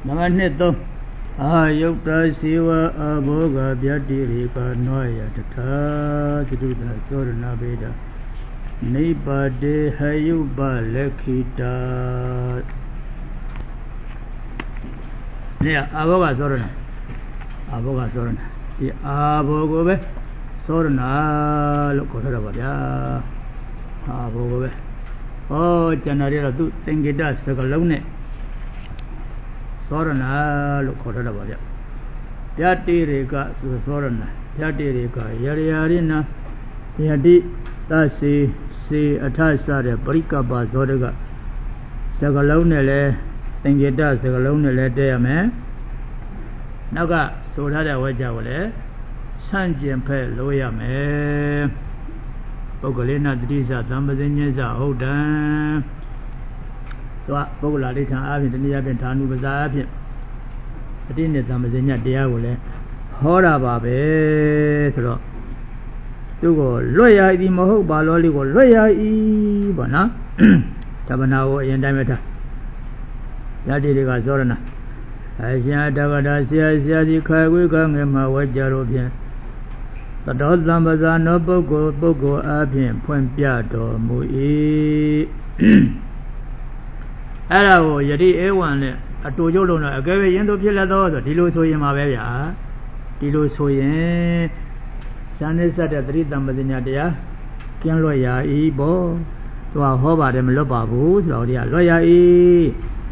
Nama neto ayukta siwa aboga byatirika noya tata jududa sorna beda nipade hayuba lekhita ne aboga sorna di abogo be sorna lo kodara ba bya abogo be oh janari ra tu tengida sakalong ne sorna lo kodara ba bya byatirika sorna byatirika yariyarina yadi tasi si athasa de parikapa sodaga sakalong ne le tengida sakalong ne le te yame nagaဆိုထားတဲ့ဝါကြကိုလည်းဆန့်ကျင်ဖက်လို့ရမယ်ပုဂ္ဂလိနာတတိစသမ္ပဇဉ္ဇဟုတ်တံသူကပုဂ္ဂလာဋိဌာအဖြစ်တနည်းအားဖြင့်ဌာနုပဇာအဖြစ်အတိနဲ့သမ္ပဇဉ္ဇတရားကိုလည်းဟောတာပါပဲဆိုတော့သူကိုလွတ်ရသည်မဟုတ်ပါလောလေးကိုလွတ်ရ၏ပေါ့နော်တပနာကိုအရင်တိုင်းပဲထားယတိတွေကသောရဏအရှင်တက္ကတာဆရာကြီးခိုင်ဝိကငယ်မှာဝကြလို့ဖြင့်သတောသမ္ပဇာနောပုဂ္ဂိုလ်အဖြင့်ဖွင့်ပြတော်မူ၏အဲ့ဒါကိုယတိဧဝံနဲ့အတူကျုပ်လုံးတော့အကယ်၍ယင်းတို့ဖြစ်လက်သောဆိုဒီလိုဆိုရင်မှာပဲဗျာဒီလိုဆိုရင်ဇာနိစ္စတဲ့သတိသမ္ပဇညာတရားကျင်းလွတ်ရ၏ဘောသူကဟောပါတယ်မလွတ်ပါဘူးဆိုတော့ဒီကလွတ်ရ၏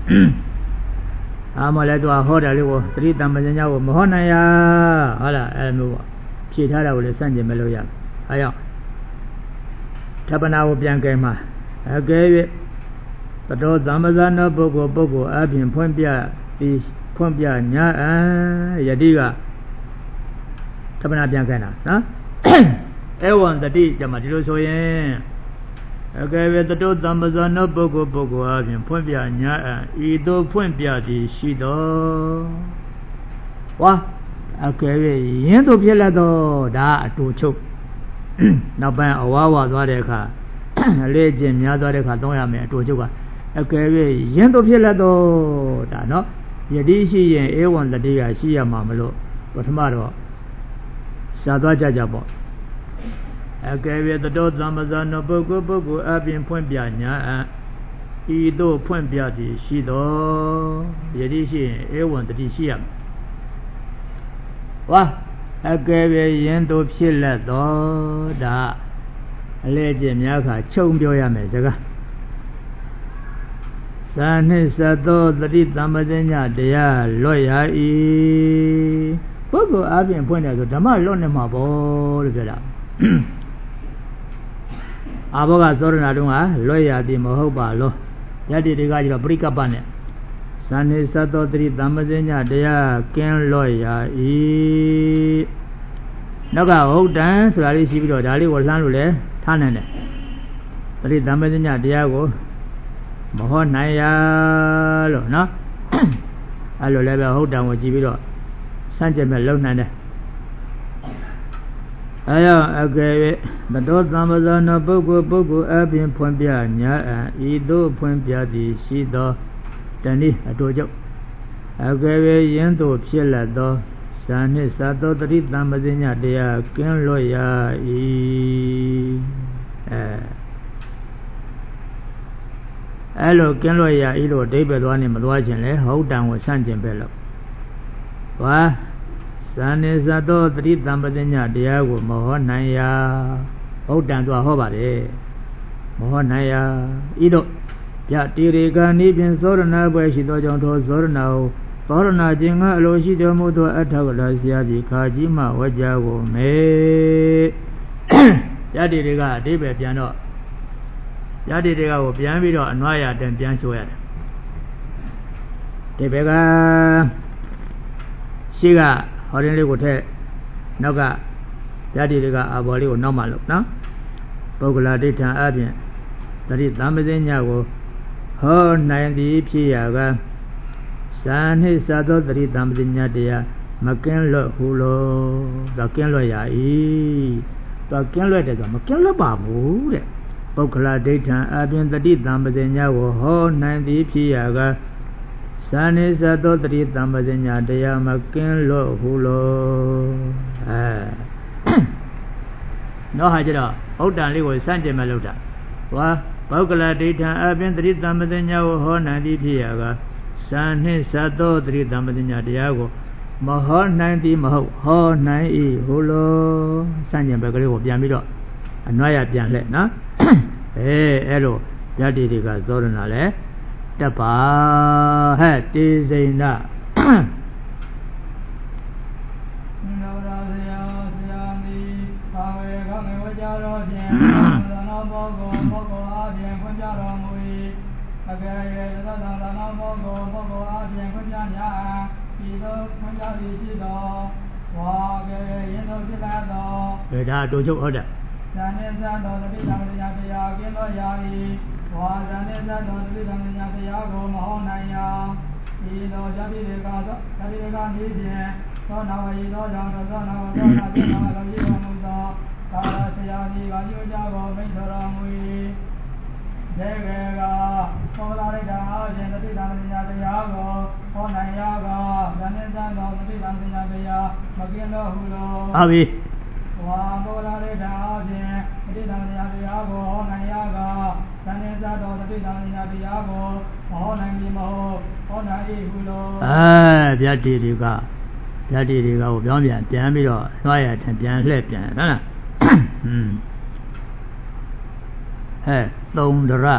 အာမလည်းသူကဟောတယ်လို့သတိတမ္ပဇညာကိုမဟောနိုင်ရဟုတ်လားအဲလိုပေါ့ဖြေထားတာကိုလည်းစန့်ကျင်မလို့ရအဲကြောင့်ထပ်ပနာကိုပြန်ကဲမှာအကယ်၍သတောသမ္ပဇာနောပုဂ္ဂိုလ်အပြင်ဖွင့်ပြညာယတိကထပ်ပနာပြန်ကဲတာနော်ဧဝံတတိကြမှာဒီလိုဆိုရင်အကယ်၍သတောသမ္ပဇာနောပုဂ္ဂိုလ်အပြင်ဖွင့်ပြညာဤသို့ဖွင့်ပြသည်ရှိတော်ဝါအကယ်၍ယင်းတို့ဖြစ်လက်တော့ဒါအတူချုပ်နောက်ပိုင်းအဝါဝါသွားတဲ့အခါအလေးကျင့်များသွားတဲ့အခါသုံးရမယ်အတူချုပ်ကအကယ်၍ယင်းတို့ဖြစ်လက်တော့ဒါနော်ယတိရှိရင်ဧဝံတတိကရှိရမှာမလို့ပထမတော့ရှားသွားကြပေါ့အကယ်၍သတောသမ္ပဇာနောပုဂ္ဂိုလ်အပြင်ဖွင့်ပြညာဤသို့ဖွင့်ပြသည်ရှိတော်ယတိရှိရင်ဧဝံတတိရှိရမယ်ဝါအကယ်၍ယင်းတို့ဖြစ်လက်တော်ဒါအလဲကျင့်များခါခြုံပြောရမယ်စကားသာနှင့်သသောတတိသမ္ပဇညာတရားလွတ်ရ၏ပုဂ္ဂိုလ်အပြင်ဖွင့်တယ်ဆိုဓမ္မလွတ်နေမှာပေါ့လို့ပြောတာအာဘောကသောရဏတုံးကလွတ်ရသည်မဟုတ်ပါလို့ယတိတွေကကျတော့ပရိကပ္ပနဲ့ဇာနေသသောတတိသမ္ပဇညတရားကင်းလွတ်ရ၏နောက်ကဟုတ်တံဆိုတာလေးရှိပြီးတော့ဒါလေးကိုလှမ်းလို့လဲထားနိုင်တယ်တတိသမ္ပဇညတရားကိုမဟောနိုင်ရလို့နော်အဲ့လိုလည်းပဲဟုတ်တံကိုကြည့်ပြီးတော့စမ်းကြက်မဲ့လုံနိုင်တယ်အယောအကယ်၍သတောသမ္ပဇာနောပုဂ္ဂိုလ်အပြင်ဖွင့်ပြညာဤသို့ဖွင့်ပြသည်ရှိသောတနည်းအတူကျုပ်အကယ်၍ယင်းသို့ဖြစ်လက်သောဇာနှင့်သသောတတိသမ္ပဇညတရားကင်းလွတ်ရ၏အဲ့လိုကင်းလွတ်ရ၏လို့အဓိပ္ပာယ်သွားနေမသွားခြင်းလဲဟုတ်တံကိုဆန့်ကျင်ပဲလို့ဝါဇာနေသသောတတိသမ္ပဇညတရားကိုမဟောနိုင်ရဟုတ်တံသူဟောပါတယ်မဟောနိုင်ရဤသို့ပြတိရေကနိဖြင့်သောရဏဘွယ်ရှိသောကြောင့်သောသောရဏကိုသောရဏခြင်းကအလိုရှိတော်မူသောအထက်ကလာဆရာကြီးခါကြီးမှဝကြကိုမေယတိတွေကအတိပဲပြန်တော့ယတိတွေကကိုပြန်ပြီးတော့အနွားရတန်ပြန်ချိုးရတယ်ဒီဘက်ကရှိကဟောရင်လေးကိုထက်နောက်ကယတိတွေကအာဘော်လေးကိုနောက်မှလို့နော်ပုဂ္ဂလာဒိဋ္ဌံအပြင်တတိသမ္ပဇညကိုဟောနိုင်သည်ဖြစ်ရာကဇာနှင့်သသောတတိသမ္ပဇညတရားမကင်းလွတ်ဟုလို့တော့ကင်းလွတ်ရ၏တော့ကင်းလွတ်တယ်ဆိုမကင်းလွတ်ပါဘူးတဲ့ပုဂ္ဂလာဒိဋ္ဌံအပြင်တတိသမ္ပဇညကိုဟောနိုင်သည်ဖြစ်ရာက Sani sato tri tambasinya daya makin lo hulo. No hajra. Audan liwo sanje maluda. Wah, baukala dita abin tri tambasinya ho nandi piyaga. Sani sato tri tambasinya daya go. Maho nandi maho ho nai hulo. Sanje bagale go pian bido. Anwaya pian le na. Elo jadi diga zorna le. Tapa hai tizina. Beda tujuh ada. Abi. Jadi juga biang biang bido, saya biang biang, mana? Tong dera.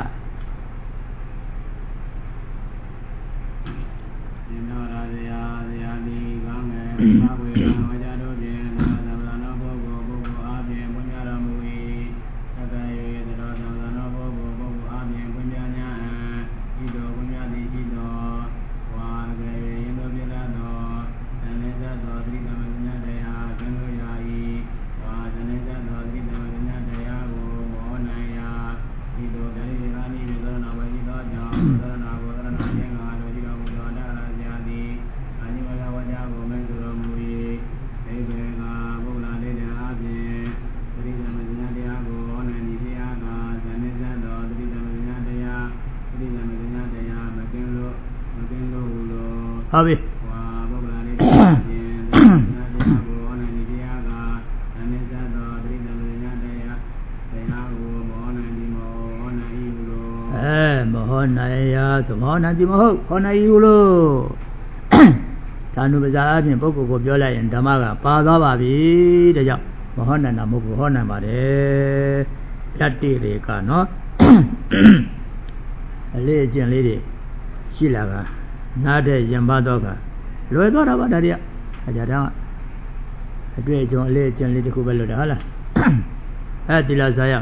Abi. Mohonaya, mohonanti moho, honai ulo. Tanu baca ni pokok ko biar lain damaga, pada babi, dia mohonana moho honan bade, jati reka no. Le jen le, silaga. Nada yang badoga, luar tu apa dah dia? Ajar dah. Ada jual le jen le diku belu dah lah. Hatilah saya.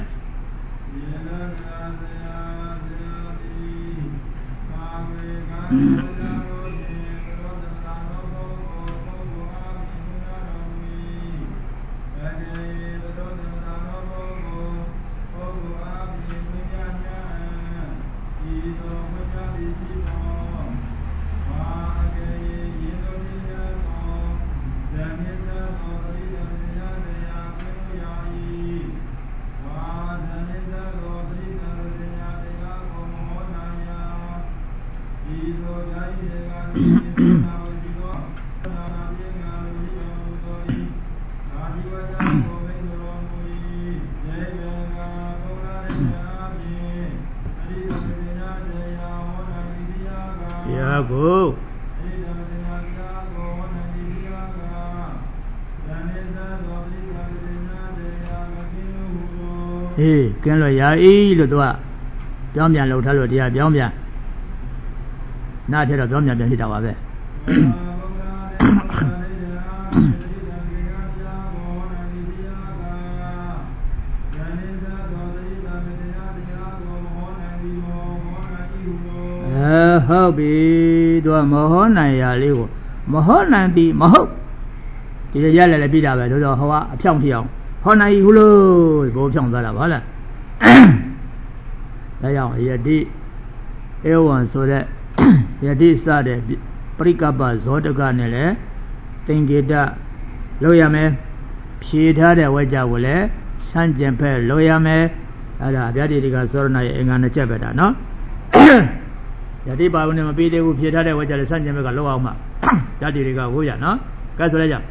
Go. Cái loại giá ý là tôi béo miệng lâu thay rồi thì béo miệng na thế là béo miệng thì đâu vậy hơ bị đùa mồ này à liu mồ này bị mồ thì giờ lại bị đào về rồi hoa phong thiểu hoa này hú lôi bố phong ra là bao là đây là giờ đi yêu anh số đấy giờ đi xa đấy prikapa số được cái này đấy tiếng kia đã lâu ya mẹ phía đó đấy vay trả về san chân phải lâu ya mẹ à đó bây giờ đi cái số này anh ăn chết vậy đó Jadi baru ni mampir dia upiah ada wajah lesan je mereka luar mak. Jadi mereka hujan, no? Kau sudah jam.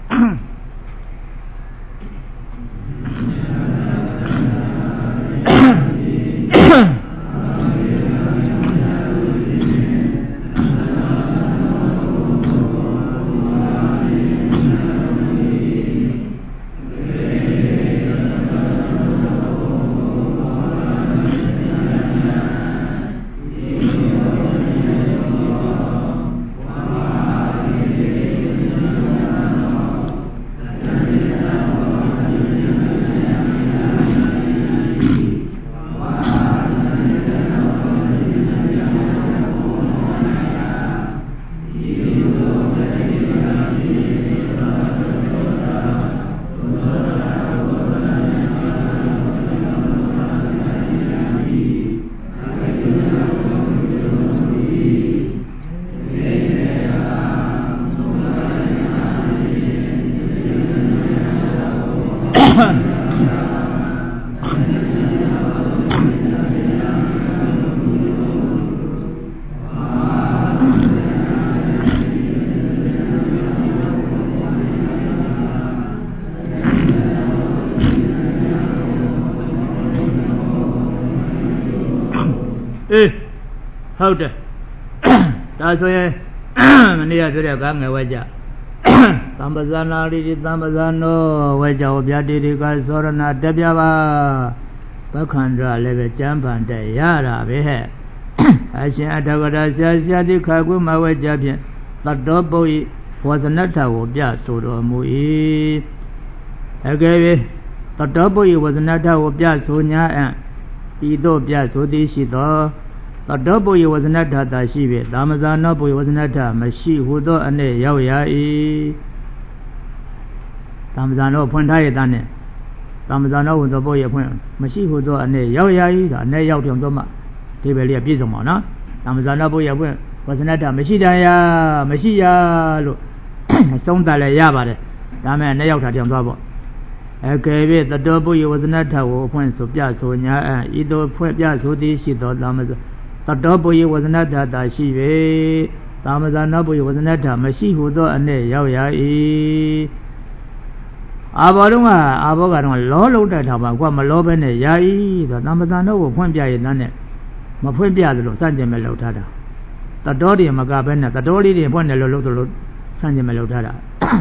ဟုတ်တယ်ဒါဆိုရင်မနေ့ကပြောတဲ့ကားငယ်ဝဲကြသံပဇာနာလိသံပဇာနောဝဲကြောဗျာတိတိကသောရဏတက်ပြပါဘခန္ဓာလည်းပဲကျမ်းပန်တဲ့ရတာပဲဟဲ့အရှင်အထကရာဆရာတိခါကွမဝဲကြဖြင့်သတ္တောပုရိဝဇနထကိုပြဆိုတော်မူ၏အကယ်၍သတ္တောပုရိဝဇနထကိုပြဆိုညာအံ့ဤသို့ပြဆိုသည်ရှိသောသတ္တောပုရိဝဇနထသာရှိ၍သာမဇာနောပုရိဝဇနထမရှိဟုသောအနေရောက်ရ၏သာမဇာနောဖွင့်ထားရတဲ့နဲ့သာမဇာနောဟုသောပုရိဖွင့်မရှိဟုသောအနေရောက်ရ၏ဒါအနေရောက်တယ်တော့မှဒီပဲလေးပြည့်စုံပါနော်သာမဇာနောပုရိဖွင့်ဝဇနထမရှိတန်ရမရှိရလို့သုံးသပ်လည်းရပါတယ်ဒါမဲ့အနေရောက်တာတောင်သွားပေါ့အကယ်၍သတ္တောပုရိဝဇနထကိုအဖွင့်ဆိုပြဆိုညာဤသို့ဖွင့်ပြဆိုသည်ရှိသောသာမဇာသတ္တောပုရိဝဇနထသာရှိ၍သာမဇာနောပုရိဝဇနထမရှိဟုသောအနေရောက်ရ၏အာဘောတုံးကအာဘောကတော့လောလုံးတဲ့ထားပါကွာမလောပဲနဲ့ယာဤဆိုသာမဇာနောကိုဖွင့်ပြရတဲ့နဲ့မဖွင့်ပြသလိုစန့်ကျင်မဲ့လောက်ထားတာသတ္တောတွေမကပဲနဲ့သတ္တောလေးတွေဖွင့်တယ်လို့လို့စန့်ကျင်မဲ့လောက်ထားတာ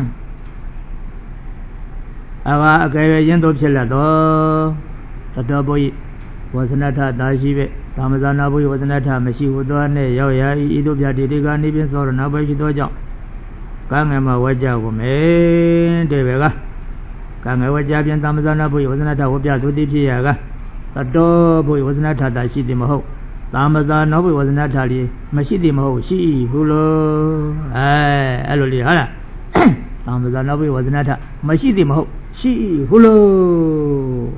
အကယ်၍ရင်းတို့ဖြစ်လက်တော်သတ္တောပုရိဝဇနထသာရှိပဲသာမဇာနာပုရိဝဇနထမရှိဟုသောနဲ့ရောက်ရ၏ဤသို့ပြတိတိကနေပြသောရဏဘွယ်ရှိသောကြောင့်ကံငယ်မှာဝကြကိုမယ်တဲ့ပဲကကံငယ်ဝကြပြန်သာမဇာနာပုရိဝဇနထကိုပြသူသည်ဖြစ်ရကသတ္တောပုရိဝဇနထသာရှိသည်မဟုတ်သာမဇာနောပုရိဝဇနထလီမရှိသည်မဟုတ်ရှိဟုလို့အဲ့လိုလေဟုတ်လားသာမဇာနောပုရိဝဇနထမရှိသည်မဟုတ်ရှိဟုလို့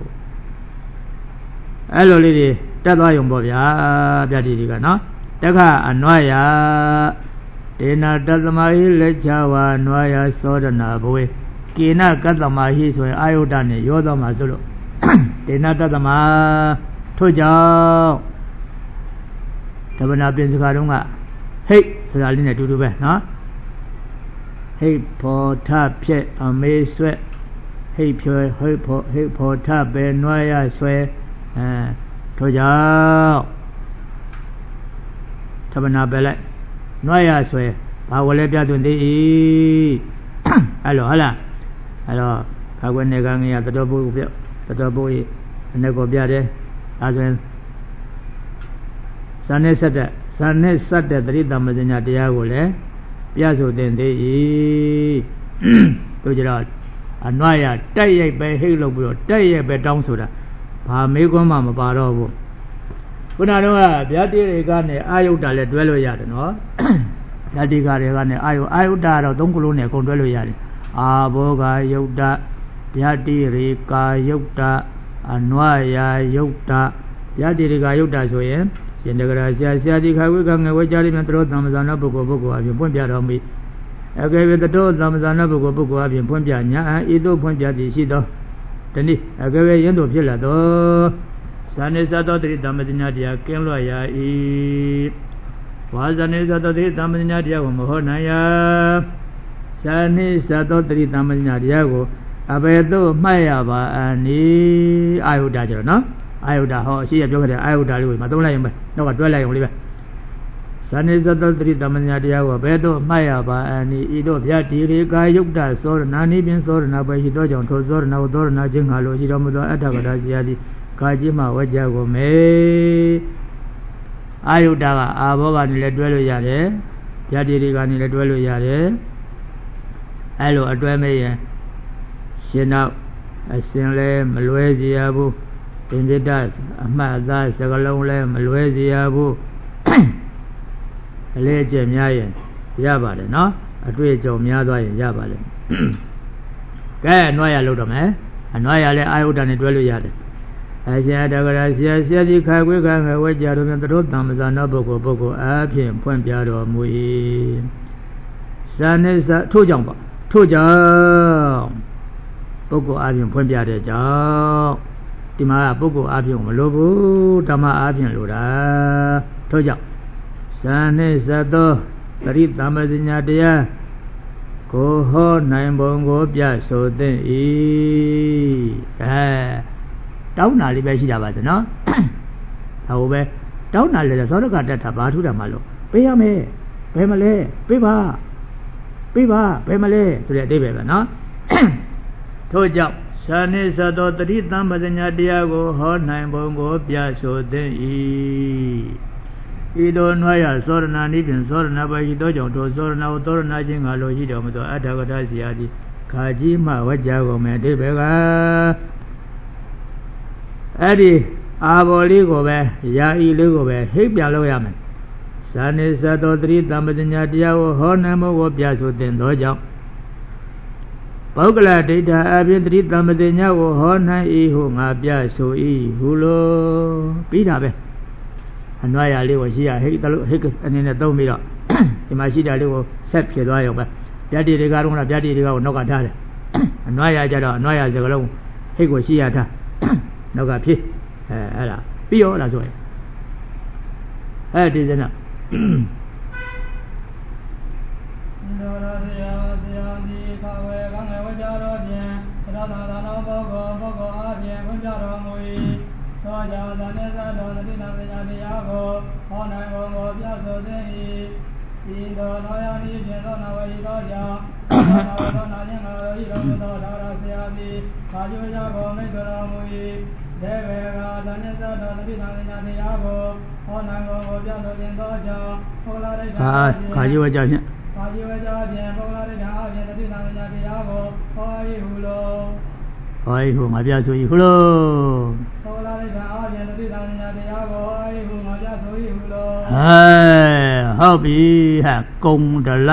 အဲ့လိုလေးတွေတက်သွားရုံပေါ့ဗျာပြတိတွေကနော်တက္ခအနွားယဒေနာတသမဟိလက်ချဝါနွားယသောဒနာဘဝေကေနကတ္တမဟိဆိုရင်အာယုဒနဲ့ရောတော့မှာဆိုလို့ဒေနာတတ္တမထို့ကြောင့်ဓမ္မနာပြင်စကားတုန်းကဟိတ်ဆိုတာလေးနဲ့တူတူပဲနော်ဟိတ်ဖောထဖြက်အမေးဆွဲဟိတ်ဖြွဲဟိတ်ဖောထပဲနွားယဆွဲထို့ကြောင့်သဗ္ဗနာပဲလိုက်နွားရဆွဲဘာဝလဲပြသွင်းသေး၏အဲ့လိုဟုတ်လားအဲ့တော့ခါကွယ်နေကငယ်ရတတော်ဘုပြတတော်ဘု၏အနေကိုပြတယ်ဒါဆိုရင်ဇန်နဲ့ဆက်တဲ့တတိတမဇ္ဇညာတရားကိုလည်းပြဆိုတင်သေး၏တို့ကြတော့အနွားရတိုက်ရိုက်ပဲဟိတ်လို့ပြီးတော့တိုက်ရိုက်ပဲတောင်းဆိုတာဘာမေးခွန်းမှမပါတော့ဘူးခုနတော့ဗျာတိတွေကနေအာယုဒ္ဓလည်းတွဲလို့ရတယ်နော်ဗျာတိကတွေကနေအာယုဒ္ဓတော့သုံးခုလုံးနဲ့အကုန်တွဲလို့ရတယ်အာဘောဂယုဒ္ဓဗျာတိရေကာယုဒ္ဓအနွားယာယုဒ္ဓဗျာတိရေကာယုဒ္ဓဆိုရင်ရှင်တဂရဆရာတိခဝိကငယ်ဝဲကြလိမ့်မယ်တတော်သမ္မဇာနာပုဂ္ဂိုလ်အပြင်ပွင့်ပြတော်မူအကယ်၍တတော်သမ္မဇာနာပုဂ္ဂိုလ်အပြင်ပွင့်ပြညာဤသို့ဖွင့်ပြသည်ရှိသောတနည်းအကယ်၍ရင်းတို့ဖြစ်လာသောဇာနေသသောတတိတမ္မဇ္ဇညာတရားကင်းလွတ်ရ၏ဝါဇနိသတ္တိသမ္ပညာတရားကိုမဟောနိုင်ရဇာနိသတ္တိသမ္ပညာတရားကိုအဘယ်သို့မှတ်ရပါအနိအာယုဒ္ဓကျတော့နော်အာယုဒ္ဓဟောအရှိရပြောခဲ့တဲ့အာယုဒ္ဓလေးကိုမသုံးလိုက်ရင်ပဲတော့ကတွဲလိုက်ရုံလေးပဲဇာနိသတ္တိသမ္ပညာတရားကိုဘယ်သို့မှတ်ရပါအနိဤတို့ဗျာတိရေကာယုတ်တသောရဏနိပင်သောရဏပဲရှိသောကြောင့်ထိုသောရဏကိုသောရဏချင်းငါလိုရှိတော်မူသောအတ္တကထာစီယတိကာကြီးမှဝကြကိုမေအာယုဒ္ဓကအာဘောကနေလည်းတွဲလို့ရတယ်ဗျာတိရေကနေလည်းတွဲလို့ရတယ်အဲ့လိုအတွဲမေးရင်ရှင်နောက်အရှင်လည်းမလွဲစီရဘူးသင်္ကြတအမှတ်အသားစကလုံးလည်းမလွဲစီရဘူးအလေးအကျင့်များရင်ရပါတယ်နော်အတွေ့အကြုံများသွားရင်ရပါလိမ့်ကဲအနွားရလို့တော့မယ်အနွားရလည်းအာယုဒ္ဓနဲ့တွဲလို့ရတယ်အရှင်တဂရဆရာဆရာကြီးခါခွေးခါငယ်ဝဲကြတော်ပြန်တို့တမ္ပဇာနောပုဂ္ဂိုလ်အားဖြင့်ဖွင့်ပြတော်မူ၏ဇာနိသထို့ကြောင့်ပါထို့ကြောင့်ပုဂ္ဂိုလ်အားဖြင့်ဖွင့်ပြတဲ့ကြောင့်ဒီမှာပုဂ္ဂိုလ်အားဖြင့်မလိုဘူးဓမ္မအားဖြင့်လိုတာထို့ကြောင့်ဇာနိသသောပရိသမ္ပဇညာတရားကိုဟောနိုင်ပုံကိုပြဆိုသင့်၏တောင်းတာလေးပဲရှိတာပါစနော်ဒါဟုတ်ပဲတောင်းတာလေသောရကတတ်တာဘာထူးတာမလို့ပေးရမယ်ဘယ်မလဲပေးပါဘယ်မလဲဆိုတဲ့အဓိပ္ပာယ်ပဲနော်ထို့ကြောင့်ဇာနိသသောတတိသမ္ပဇညာတရားကိုဟောနိုင်ပုံကိုပြဆိုသင့်၏ဤသို့နွားရသောရဏနိဖြင့်သောရဏပဲရှိသောကြောင့်ထိုသောရဏကိုသောရဏချင်းကလိုရှိတော်မူသောအတ္တကထာစီယာတိခါကြီးမှဝကြကုန်မယ်အဓိပ္ပာယ်ကအဲ့ဒီအာဘော်လေးကိုပဲယာဤလေးကိုပဲဟိတ်ပြလို့ရမယ်ဇာနိသသောတတိသမ္ပဇညာတရားကိုဟောနိုင်မှုကိုပြဆိုသင်သောကြောင့်ပုဂ္ဂလဒိဋ္ဌအပြင်တတိသမ္ပဇညာကိုဟောနိုင်၏ဟုငါပြဆို၏ဟုလို့ပြီးတာပဲအနွားရလေးကိုရှိရဟိတ်တလို့ဟိတ်အနေနဲ့သုံးပြီးတော့ဒီမှာရှိတာလေးကိုဆက်ဖြစ်သွားရုံပဲဗျာတိတွေကတော့ဗျာတိတွေကိုနောက်ကထားတယ်အနွားရကြတော့အနွားရစကလုံးဟိတ်ကိုရှိရထားနောက်ကဖြစ်အဲ့ဒါပြီးရောလားဆိုရင်ဒီစနသောရသေယသေယတိခဝေကံဝေဝကြတော်ဖြင့်သရသာသာနောပုဂ္ဂိုလ်အားဖြင့်ဖွင့်ပြတော်မူ၏သောကြောင့်သနေသတော်တတိနာပညာတရားကိုဟောနိုင်ပုံကိုပြဆိုသင့်၏ဤသောနောယနိဖြင့်သောနဝေသောကြောင့်သောနာခြင်းငါတို့ဤတော်မူသောသာရဆရာသည်ကာယဝကြကိုမိတ်တော်မူ၏ဒေဝေကသနေသတော်တတိနာပညာတရားကိုဟောနိုင်ပုံကိုပြဆိုသင့်သောကြောင့်ဟောလာတဲ့ကာယဝကြဖြင့်ကာယဝကြဖြင့်ပုဂ္ဂလရိယာအပြင်တတိနာပညာတရားကိုဟော၏ဟုလို့ဟော၏ဟုငါပြဆို၏ဟုလို့ပုဂ္ဂလရိယာအပြင်တတိနာပညာတရားကိုဟော၏ဟုငါပြဆို၏ဟုလို့ဟုတ်ပြီဟာကုံဒလ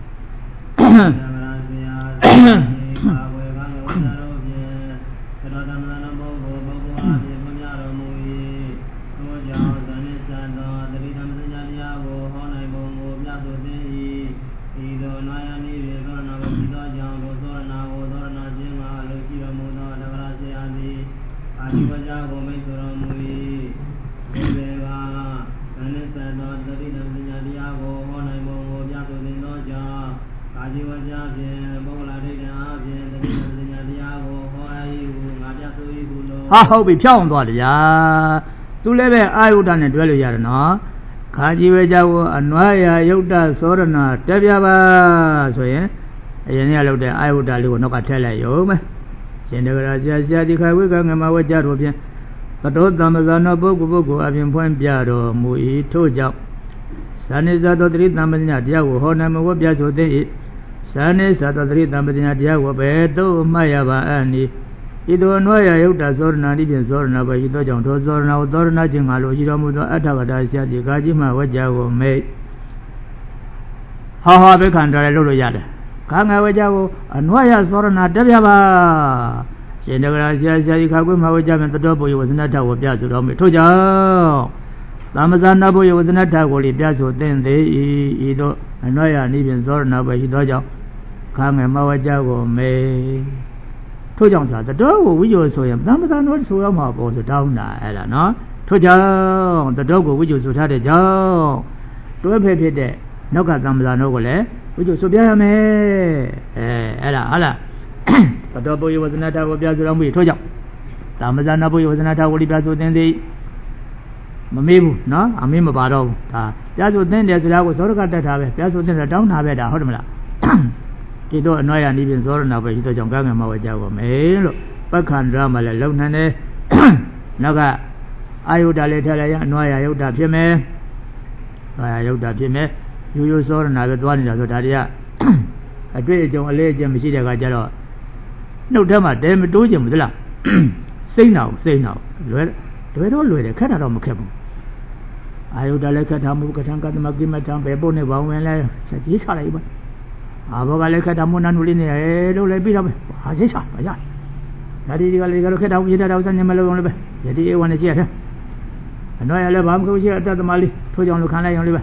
ဟုတ်ပြီဖြောင်းသွားတယ်ဗျာသူလည်းပဲအာယုဒ္ဓနဲ့တွဲလို့ရတယ်နော်ခါကြီးဝဲကြောကိုအနွားရာယုတ်တသောရဏတက်ပြပါဆိုရင်အရင်ကလုပ်တဲ့အာယုဒ္ဓလေးကိုနောက်ကထည့်လိုက်ရုံပဲရှင်တဂရဆရာဒီခါဝိကငမဝကြတော်ဖြင့်သတောတမ္ပဇာနောပုဂ္ဂိုလ်အပြင်ဖွင့်ပြတော်မူ၏ထို့ကြောင့်ဇာနိသသောတတိသမ္ပညာတရားကိုဟောနိုင်မှုကိုပြဆိုသင့်၏ဇာနိသသောတတိသမ္ပညာတရားကိုဘယ်သို့မှတ်ရပါအနိဤသို့အနွားရယုတ်တသောရဏတိဖြင့်သောရဏပဲရှိသောကြောင့်သောသောရဏကိုသောရဏချင်းငါလိုရှိတော်မူသောအတ္တကထာဆရာကြီးကာကြီးမှဝကြကိုမိတ်ဟာဘိက္ခန္တရလို့ရတယ်ခါငါဝကြကိုအနွားရသောရဏတက်ပြပါရှင်တဂရဆရာကြီးခါကွေးမှဝကြပြန်တတော်ပုယဝဇနထကိုပြဆိုတော်မူထို့ကြောင့်သမ္မဇာနာပုယဝဇနထကိုလည်းပြဆိုသင်သေး၏ဤသို့အနွားရနိဖြင့်သောရဏပဲရှိသောကြောင့်ခါငယ်မှဝကြကိုမိတ်ထို့ကြောင့်ဆိုတာတတော်ကိုဝိဇ္ဇောဆိုရင်သမ္ပဇာနောဆိုရမှာပေါ့ဆိုတောင်းတာအဲ့ဒါနော်ထို့ကြောင့်တတော်ကိုဝိဇ္ဇောဆိုထားတဲ့ကြောင့်တွဲဖက်ဖြစ်တဲ့နောက်ကသမ္မာဇာနောကိုလည်းဘုရားဆိုပြရမယ်အဲ့ဒါဟုတ်လားသတ္တပုရိဝဇ္ဇနတာကိုပြဆိုတော်မူထို့ကြောင့်သမ္မာဇာနောပုရိဝဇ္ဇနတာကိုပြဆိုသင်သည်မမေးဘူးနော်အမေးမပါတော့ဘူးဒါပြဆိုသင်တယ်ဆိုတာကိုဇောရကတက်တာပဲပြဆိုသင်တယ်တောင်းတာပဲဒါဟုတ်တယ်မလားဒီတော့အနွားရနေပြင်ဇောရနာပဲဒီတော့ကြောင့်ကံကံမဝကြောက်ပါမယ်လို့ပက္ခန္ဒရာမှာလည်းလုံနိုင်တယ်နောက်ကအာယုဒ္ဓလည်းထလိုက်ရအနွားရယုဒ္ဓဖြစ်မယ်ယုဒ္ဓဖြစ်မယ်ရိုးရိုးဇောရနာပဲသွားနေတာဆိုဒါတွေကအတွေ့အကြုံအလေးအကျင့်မရှိတဲ့အခါကျတော့နှုတ်ထဲမှာတဲမတိုးချင်ဘူးသလားစိတ်နောက်လွယ်တော့လွယ်တယ်ခက်တာတော့မခက်ဘူးအာယုဒ္ဓလည်းခက်တာမဟုတ်ကထံကတမကိမထံပဲပို့နေပါဝင်လဲချက်ကြီးချလိုက်ပါဘောကလည်းခက်တာမွန်းနန်းလူလေးနေရဲလို့လည်းပြီးတော့ပဲဟာချိတ်ချပါရဒါဒီကလည်းခက်တာဝိဒတာဥစ္စာညမလို့လည်းပဲယတိဧဝနဲ့ရှိရတယ်အနွားရလည်းဘာမှမဟုတ်ရှိအတ္တသမလေးထိုးကြောင်လို့ခံလိုက်အောင်လေးပဲ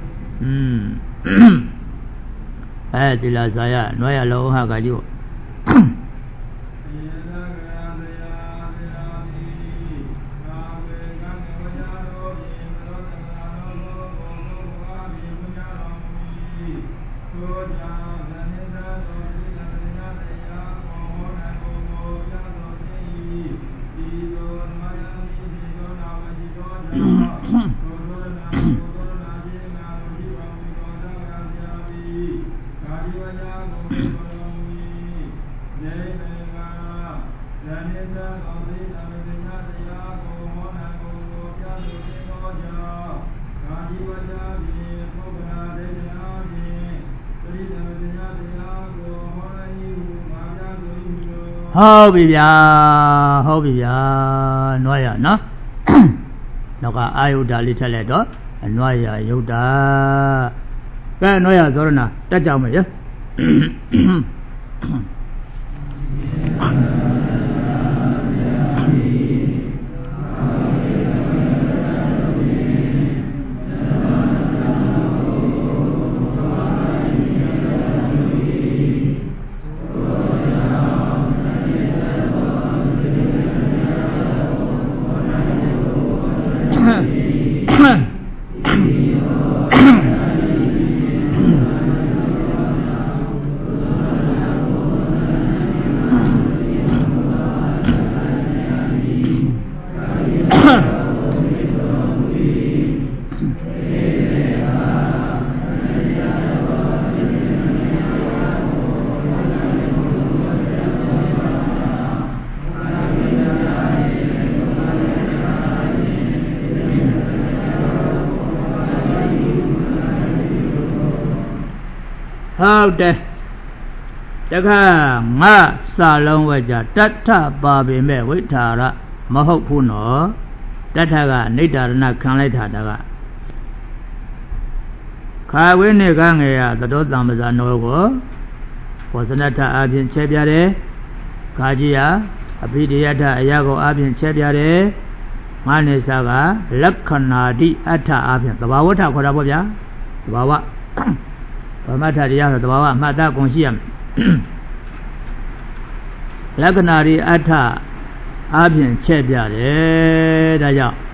ဒီလားဇာယနွားရလောဟကကြီးဟုတ်ပြီဗျာနွားရနော်နောက်ကအာယုဒ္ဓလေးထက်လိုက်တော့အနွားရယုဒ္ဓကဲနွားရဇောရဏတက်ကြမယ်ရဟုတ်တယ်တခါငါစာလုံးဝကြတတ္ထပါပေမဲ့ဝိထာရမဟုတ်ဘူးနော်တတ္ထကအနိဋ္ဌာရဏခံလိုက်တာကခါဝိနေကငယ်ရသတောသမ္ပဇာနောကိုဘောဇနထအပြင်ချဲပြတယ်ခါကြီးရအဘိဓိယထအရာကိုအပြင်ချဲပြတယ်ငါနေစာကလက္ခဏာတိအထအပြင်သဘာဝထခေါ်တာပေါ့ဗျာသဘာဝဗမထတရားဆိုသဘာဝအမှတ်တကုန်ရှိရမယ်လက္ခဏာတွေအထအပြင်ချက်ပြတယ်ဒါကြောင့်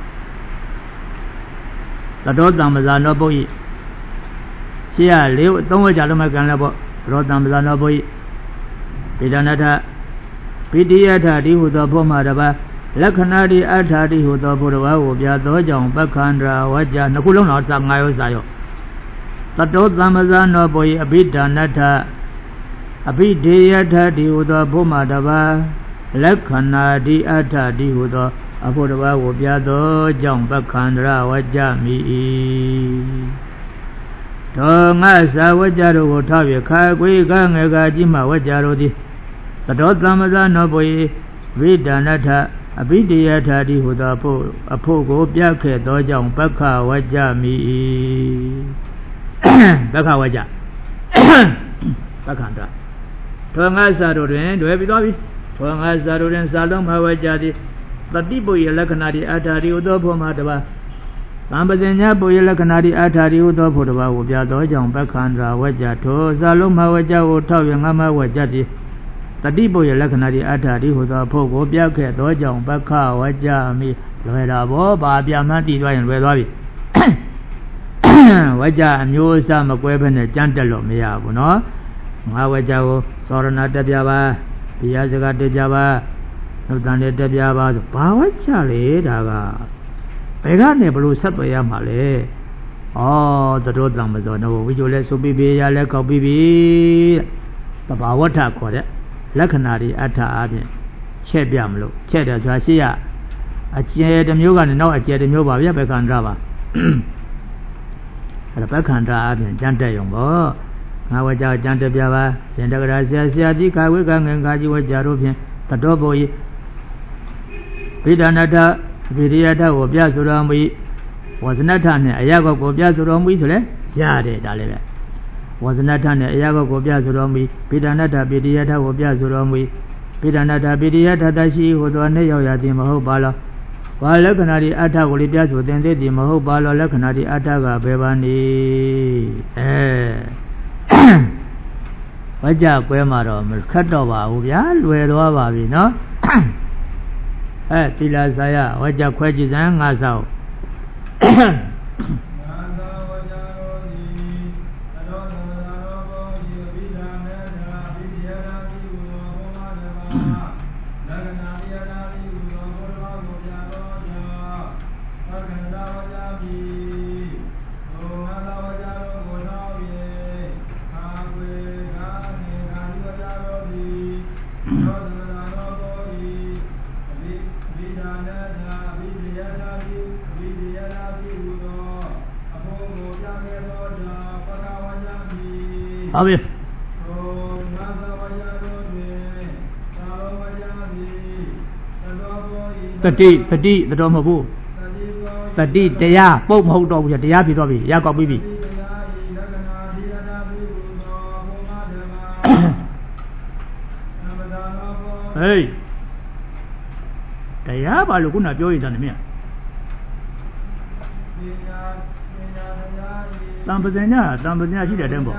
သတောတံပဇာနောပုရိရှိရလေးသုံးဝကြလုံးမကန်လည်းပေါ့သတောတံပဇာနောပုရိဒေဒနာထပိတိယထဒီဟုသောဘုမတပါလက္ခဏာတွေအထဒီဟုသောဘုရားကိုပြသောကြောင့်ပက္ခန္ဒရာဝကြနှစ်ခုလုံးတော့စာ9ရောစာရောသတောသမ္ပဇာနောပုရိအဘိဓာနထအဘိဒေယထဒီဟုသောဘုမတပါလက္ခဏာဒီအထဒီဟုသောအဖို့တပါးကိုပြသောကြောင့်ပက္ခန္ဒရာဝကြမိ၏သောငါသာဝကြတို့ကိုထောက်ရခါကွေကငယ်ကကြီးမှဝကြတို့သည်သတောသမ္ပဇာနောပုရိဝိဒာနထအဘိဒေယထဒီဟုသောအဖို့ကိုပြခဲ့သောကြောင့်ပက္ခဝကြမိ၏ပက္ခဝကြပက္ခန္ဒရာသောငါစာတို့တွင်တွေ့ပြီးသွားပြီသောငါစာတို့တွင်စာလုံးမှာဝကြသည်တတိပုရိလက္ခဏာတိအထာတိဥသောဖို့မှာတပါသံပဇင်ညာပုရိလက္ခဏာတိအထာတိဥသောဖို့တပါကိုပြသောကြောင့်ပက္ခန္ဒရာဝကြထိုစာလုံးမှာဝကြကိုထောက်ရငါမှာဝကြသည်တတိပုရိလက္ခဏာတိအထာတိဟူသောဖို့ကိုပြခဲ့သောကြောင့်ပက္ခဝကြမိလွယ်တာဘောဘာပြမှန်းတည်သွားရင်လွယ်သွားပြီဝ Waja Musa Maqueven Jantalo Miabuno Mawaja Sorana Debiaba Piazzaga Dejava Nutane Debiaba Power Charlie Daga Pegane Blue Sapaya Male Oh the road Lamazono which you let so be like a baby the Bawata called it Lacanari Ata Abin Chebiamlo Cheda Jasia a chair the Mugan no a chair the Muba Yabakandrava The Bakandra Abin Janta Yombo Nawaja Janta Biava Sendagracia Siatica Wigan and Gaji Jarupian the Doboy Vidanata Vidiata or Biasurami was not an Ayago Biasurami Yade Daleve was not an Ayago Biasurami Vidanata Vidiata or Biasurami Vidanata Vidiata Dashi was one Yadim Mahobala while Lacanari Atta will be within the Mahobala Lacanari Attaga Bevani Waja Quemaro Mercatova Ubia Lueva no Tila Saya Waja Quajizan Azao Obvious. The dome of who? The D, the ya, both hold over the Yabi, Yakob Bibi. Hey, the Yaba Luguna Joy is on me. Tambazania, she did temple.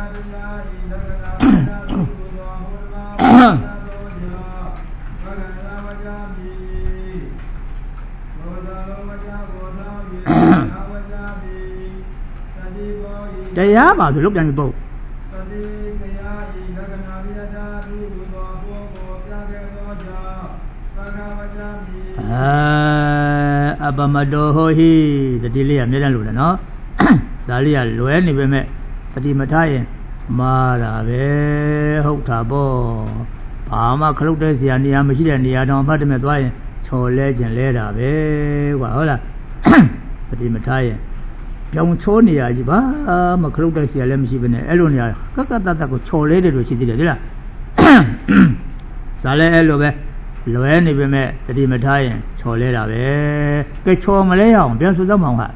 The Yaba to look at the boat. Abamadohi, the delay of Milan, no? Dalia Lueni Beme, Padimatai, Mara, Hotabo, Pama Clotesia, Niamachia, Niadon Padimatway, Cho Legend Leda, Wahola, Padimatai. Young Chonia, Maclotesia, Lemsibene, Elonia, Kakatako Cholede, which is the Sale Elobe, Lueni Beme, Padimatai, Choleda, Kecho Malaya, Biasudamanga.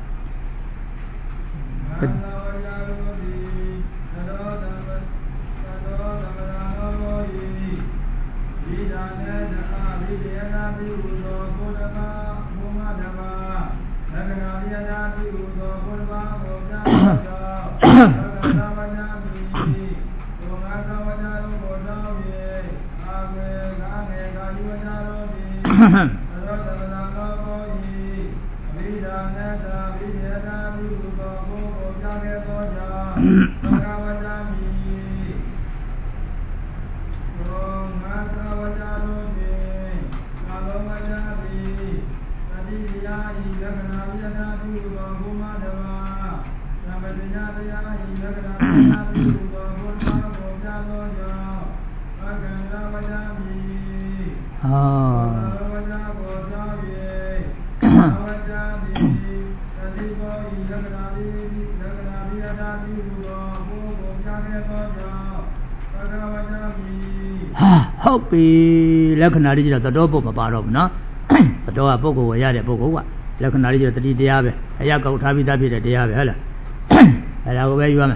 Hopi Lacanari at the Dobo Paparov, the Doa Bogo, Yada Bogo, Lacanari at the Diabe, Ayako Tabi Dabi, the Diabe, Hello, where you are.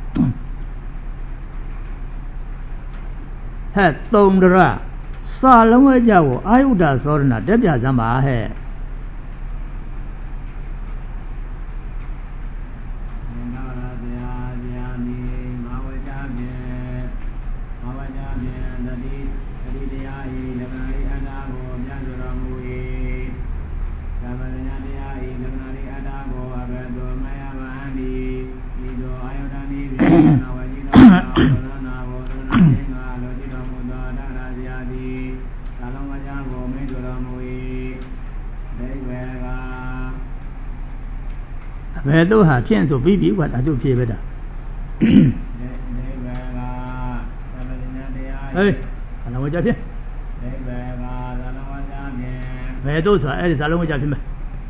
Had thrown the ra. Salama Jawo, I would have thrown a Debia Zama hair. ဘယ်တော့ဟာဖြင့်ဆိုပြီးကွာဒါတို့ဖြေပဲတာဟေးဇာလုံးဝကြဖြင့်ဘယ်တော့ဆိုအဲ့ဒီဇာလုံးဝကြဖြင့်ပဲ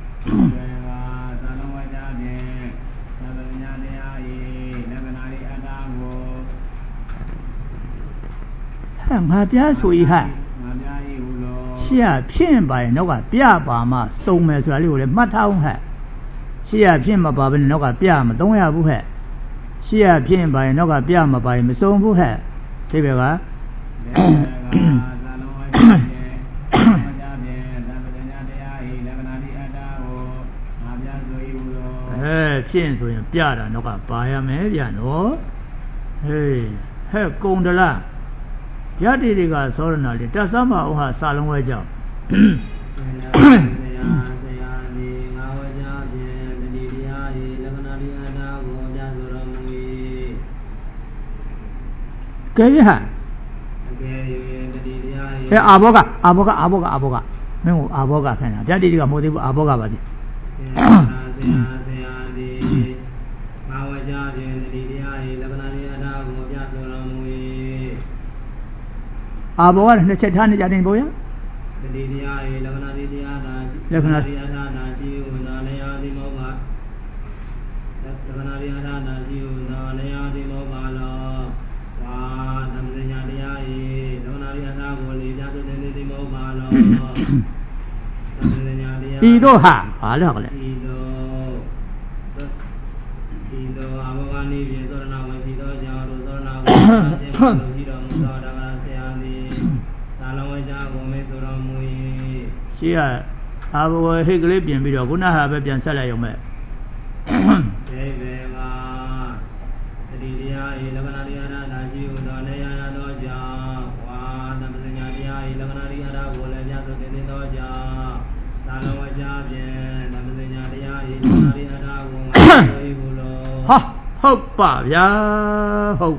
ငါပြဆိုဤဟာရှေ့ဖြင့်ပါရင်နောက်ကပြပါမှစုံမယ်ဆိုတာလေးကိုလည်းမှတ်ထားအောင်ဟဲ့ရှေ့ဖြင့်မပါဘဲနောက်ကပြမသုံးရဘူးဟဲ့ရှေ့ဖြင့်ပါရင်နောက်ကပြမပါရင်မစုံဘူးဟဲ့သိပဲကဖြင့်ဆိုရင်ပြတာနောက်ကပါရမယ်ဗျာနော်ဟေးဟဲ့ကုံတလားယတိတွေကသောရဏလေးတသမအောင်ဟာစာလုံးဝဲကြောင့်ကဲရဟဲ့အာဘောကမင်းကိုအာဘောကခိုင်းတာယတိတွေကမဟုတ်သေးဘူးအာဘောကပါတိအာဘောကနှစ်ချက်ထားနေကြတယ်ဘိုးရတတိတရားရေလက္ခဏာတရားသာလက္ခဏာတရားသာရှိဥသာလျာတိမောကလက္ခဏာတရားသာရှိဥသာလျာတိမောကလောဝါသမ္ပညာတရားရေလက္ခဏာတရားသာကိုလေပြသွင်းနေတိမောကလောသမ္ပညာတရားဤတို့ဟာဘာလို့ကလဲဤတို့အာဘောကနေပြေသောရဏဝရှိသောကြောင့်သောရဏဝရှိတော်မူသောရှေ့ကအာဘဝဟိတ်ကလေးပြင်ပြီးတော့ခုနဟာပဲပြန်ဆက်လိုက်ရုံပဲဒေဝေမာတတိတရားဤလက္ခဏာတရားသာရှိဟုသောနေရာသောကြောင့်ဝါသမ္ပညာတရားဤလက္ခဏာတရားကိုလည်းပြသောတင်သောကြောင့်သာလဝချဖြင့်သမ္ပညာတရားဤလက္ခဏာတရားကိုသိဘူးလို့ဟာဟုတ်ပါဗျာဟဲ့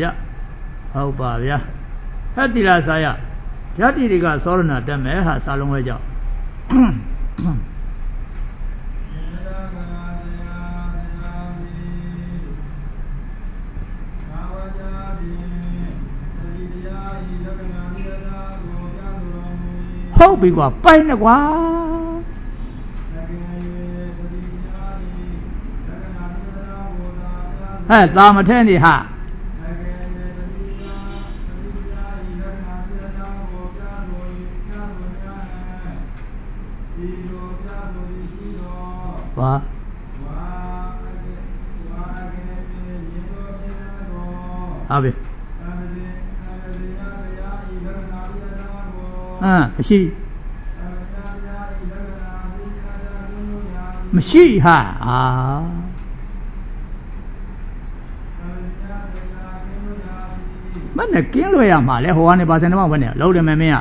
တိလားစာရယတိတွေကသောရဏတက်မယ်ဟာစာလုံးဝဲကြောင့်ဟုတ်ပြီကွာပိုင်နေကွာဟဲ့သာမထဲနေဟာဘာဟာဘယ်မရှိဟာမနဲ့ကင်းလွယ်ရမှာလဲဟိုကနေပါစံတော့ဘယ်နဲ့လုံးတယ်မင်းက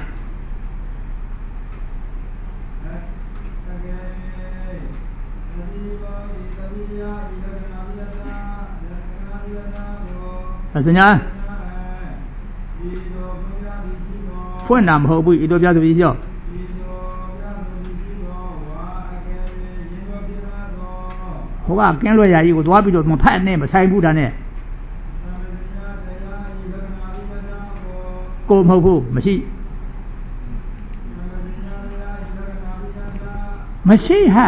စညာဖွင့်တာမဟုတ်ဘူးဤတို့ပြဆိုပြီးရောဟိုကကင်းလွယ်ရာကြီးကိုသွားပြီးတော့မဖတ်နဲ့မဆိုင်ဘူးဒါနဲ့ကိုမဟုတ်ဘူးမရှိဟာ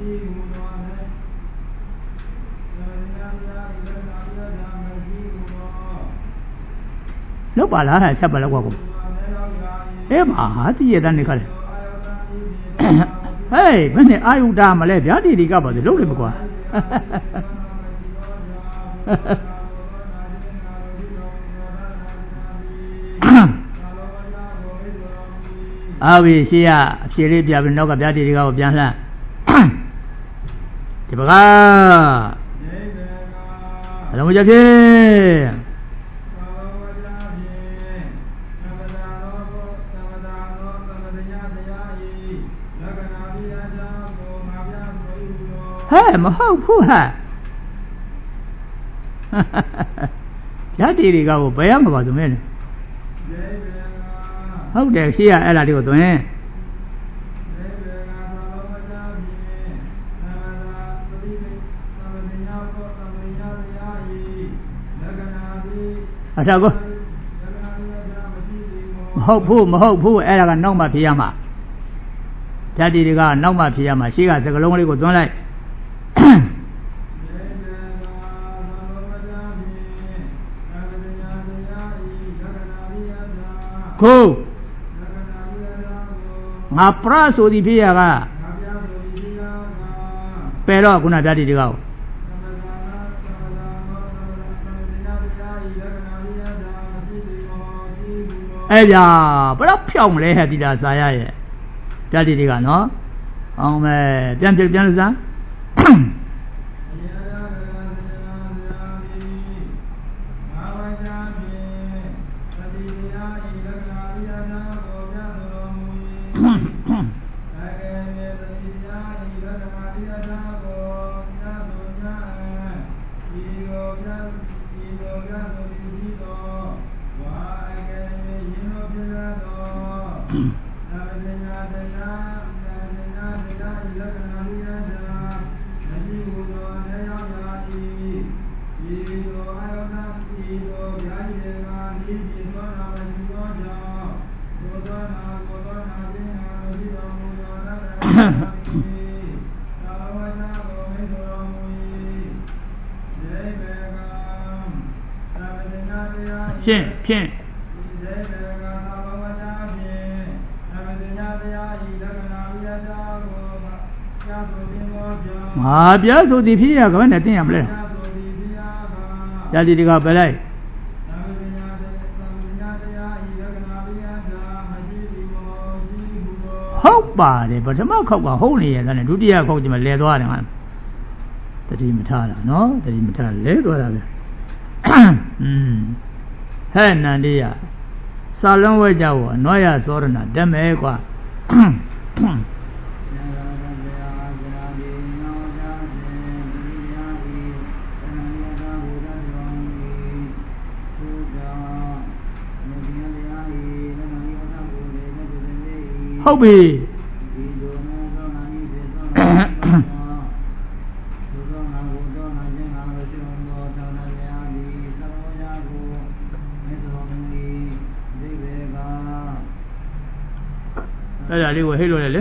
လောက်ပါလားဆက်ပါလောက်ကွာကိုအေးမဟာတည်ရတဲ့နေခါလေဟေးဘယ်နဲ့အာယုတာမလဲဗျာဒီကပါစေလုံးတယ်မကွာအာဝိရှိယအဖြေလေးပြပြီးနောက်ကဗျာဒီကကိုပြန်လှမ်းဒီပကားအလုံးကြဖြင့်ဟဲ့မဟုတ်ဘူးဟဲ့ယတိတွေကဘယ်ရမှာပါဆိုမင်းဟုတ်တယ်ရှိရအဲ့ဒါတွေကိုသွင်း Atago Hope, era no Mapiyama. Daddy Riga, no Mapiyama, she has a lonely good one like Go Ma praso di Piaga Pero con a daddy Riga. Ella, però più le di da sai già di dica no pian sa Pin. Ma piazo di figlia come ne tiene ple. Già di dica per lei. Pare, but ma khóc ba hông ne ya ne dutiya khóc ji ma le twaတယ် တတိမထားတာနော်တတိမထားလဲတော့တာပဲဟဲ့နန္ဒီယစာလုံးဝဲကြဝအနွားရသောရဏတမဲကွာဟုတ်ပြီအဲ့ဒါလေးကိုဟိတ်လို့လေ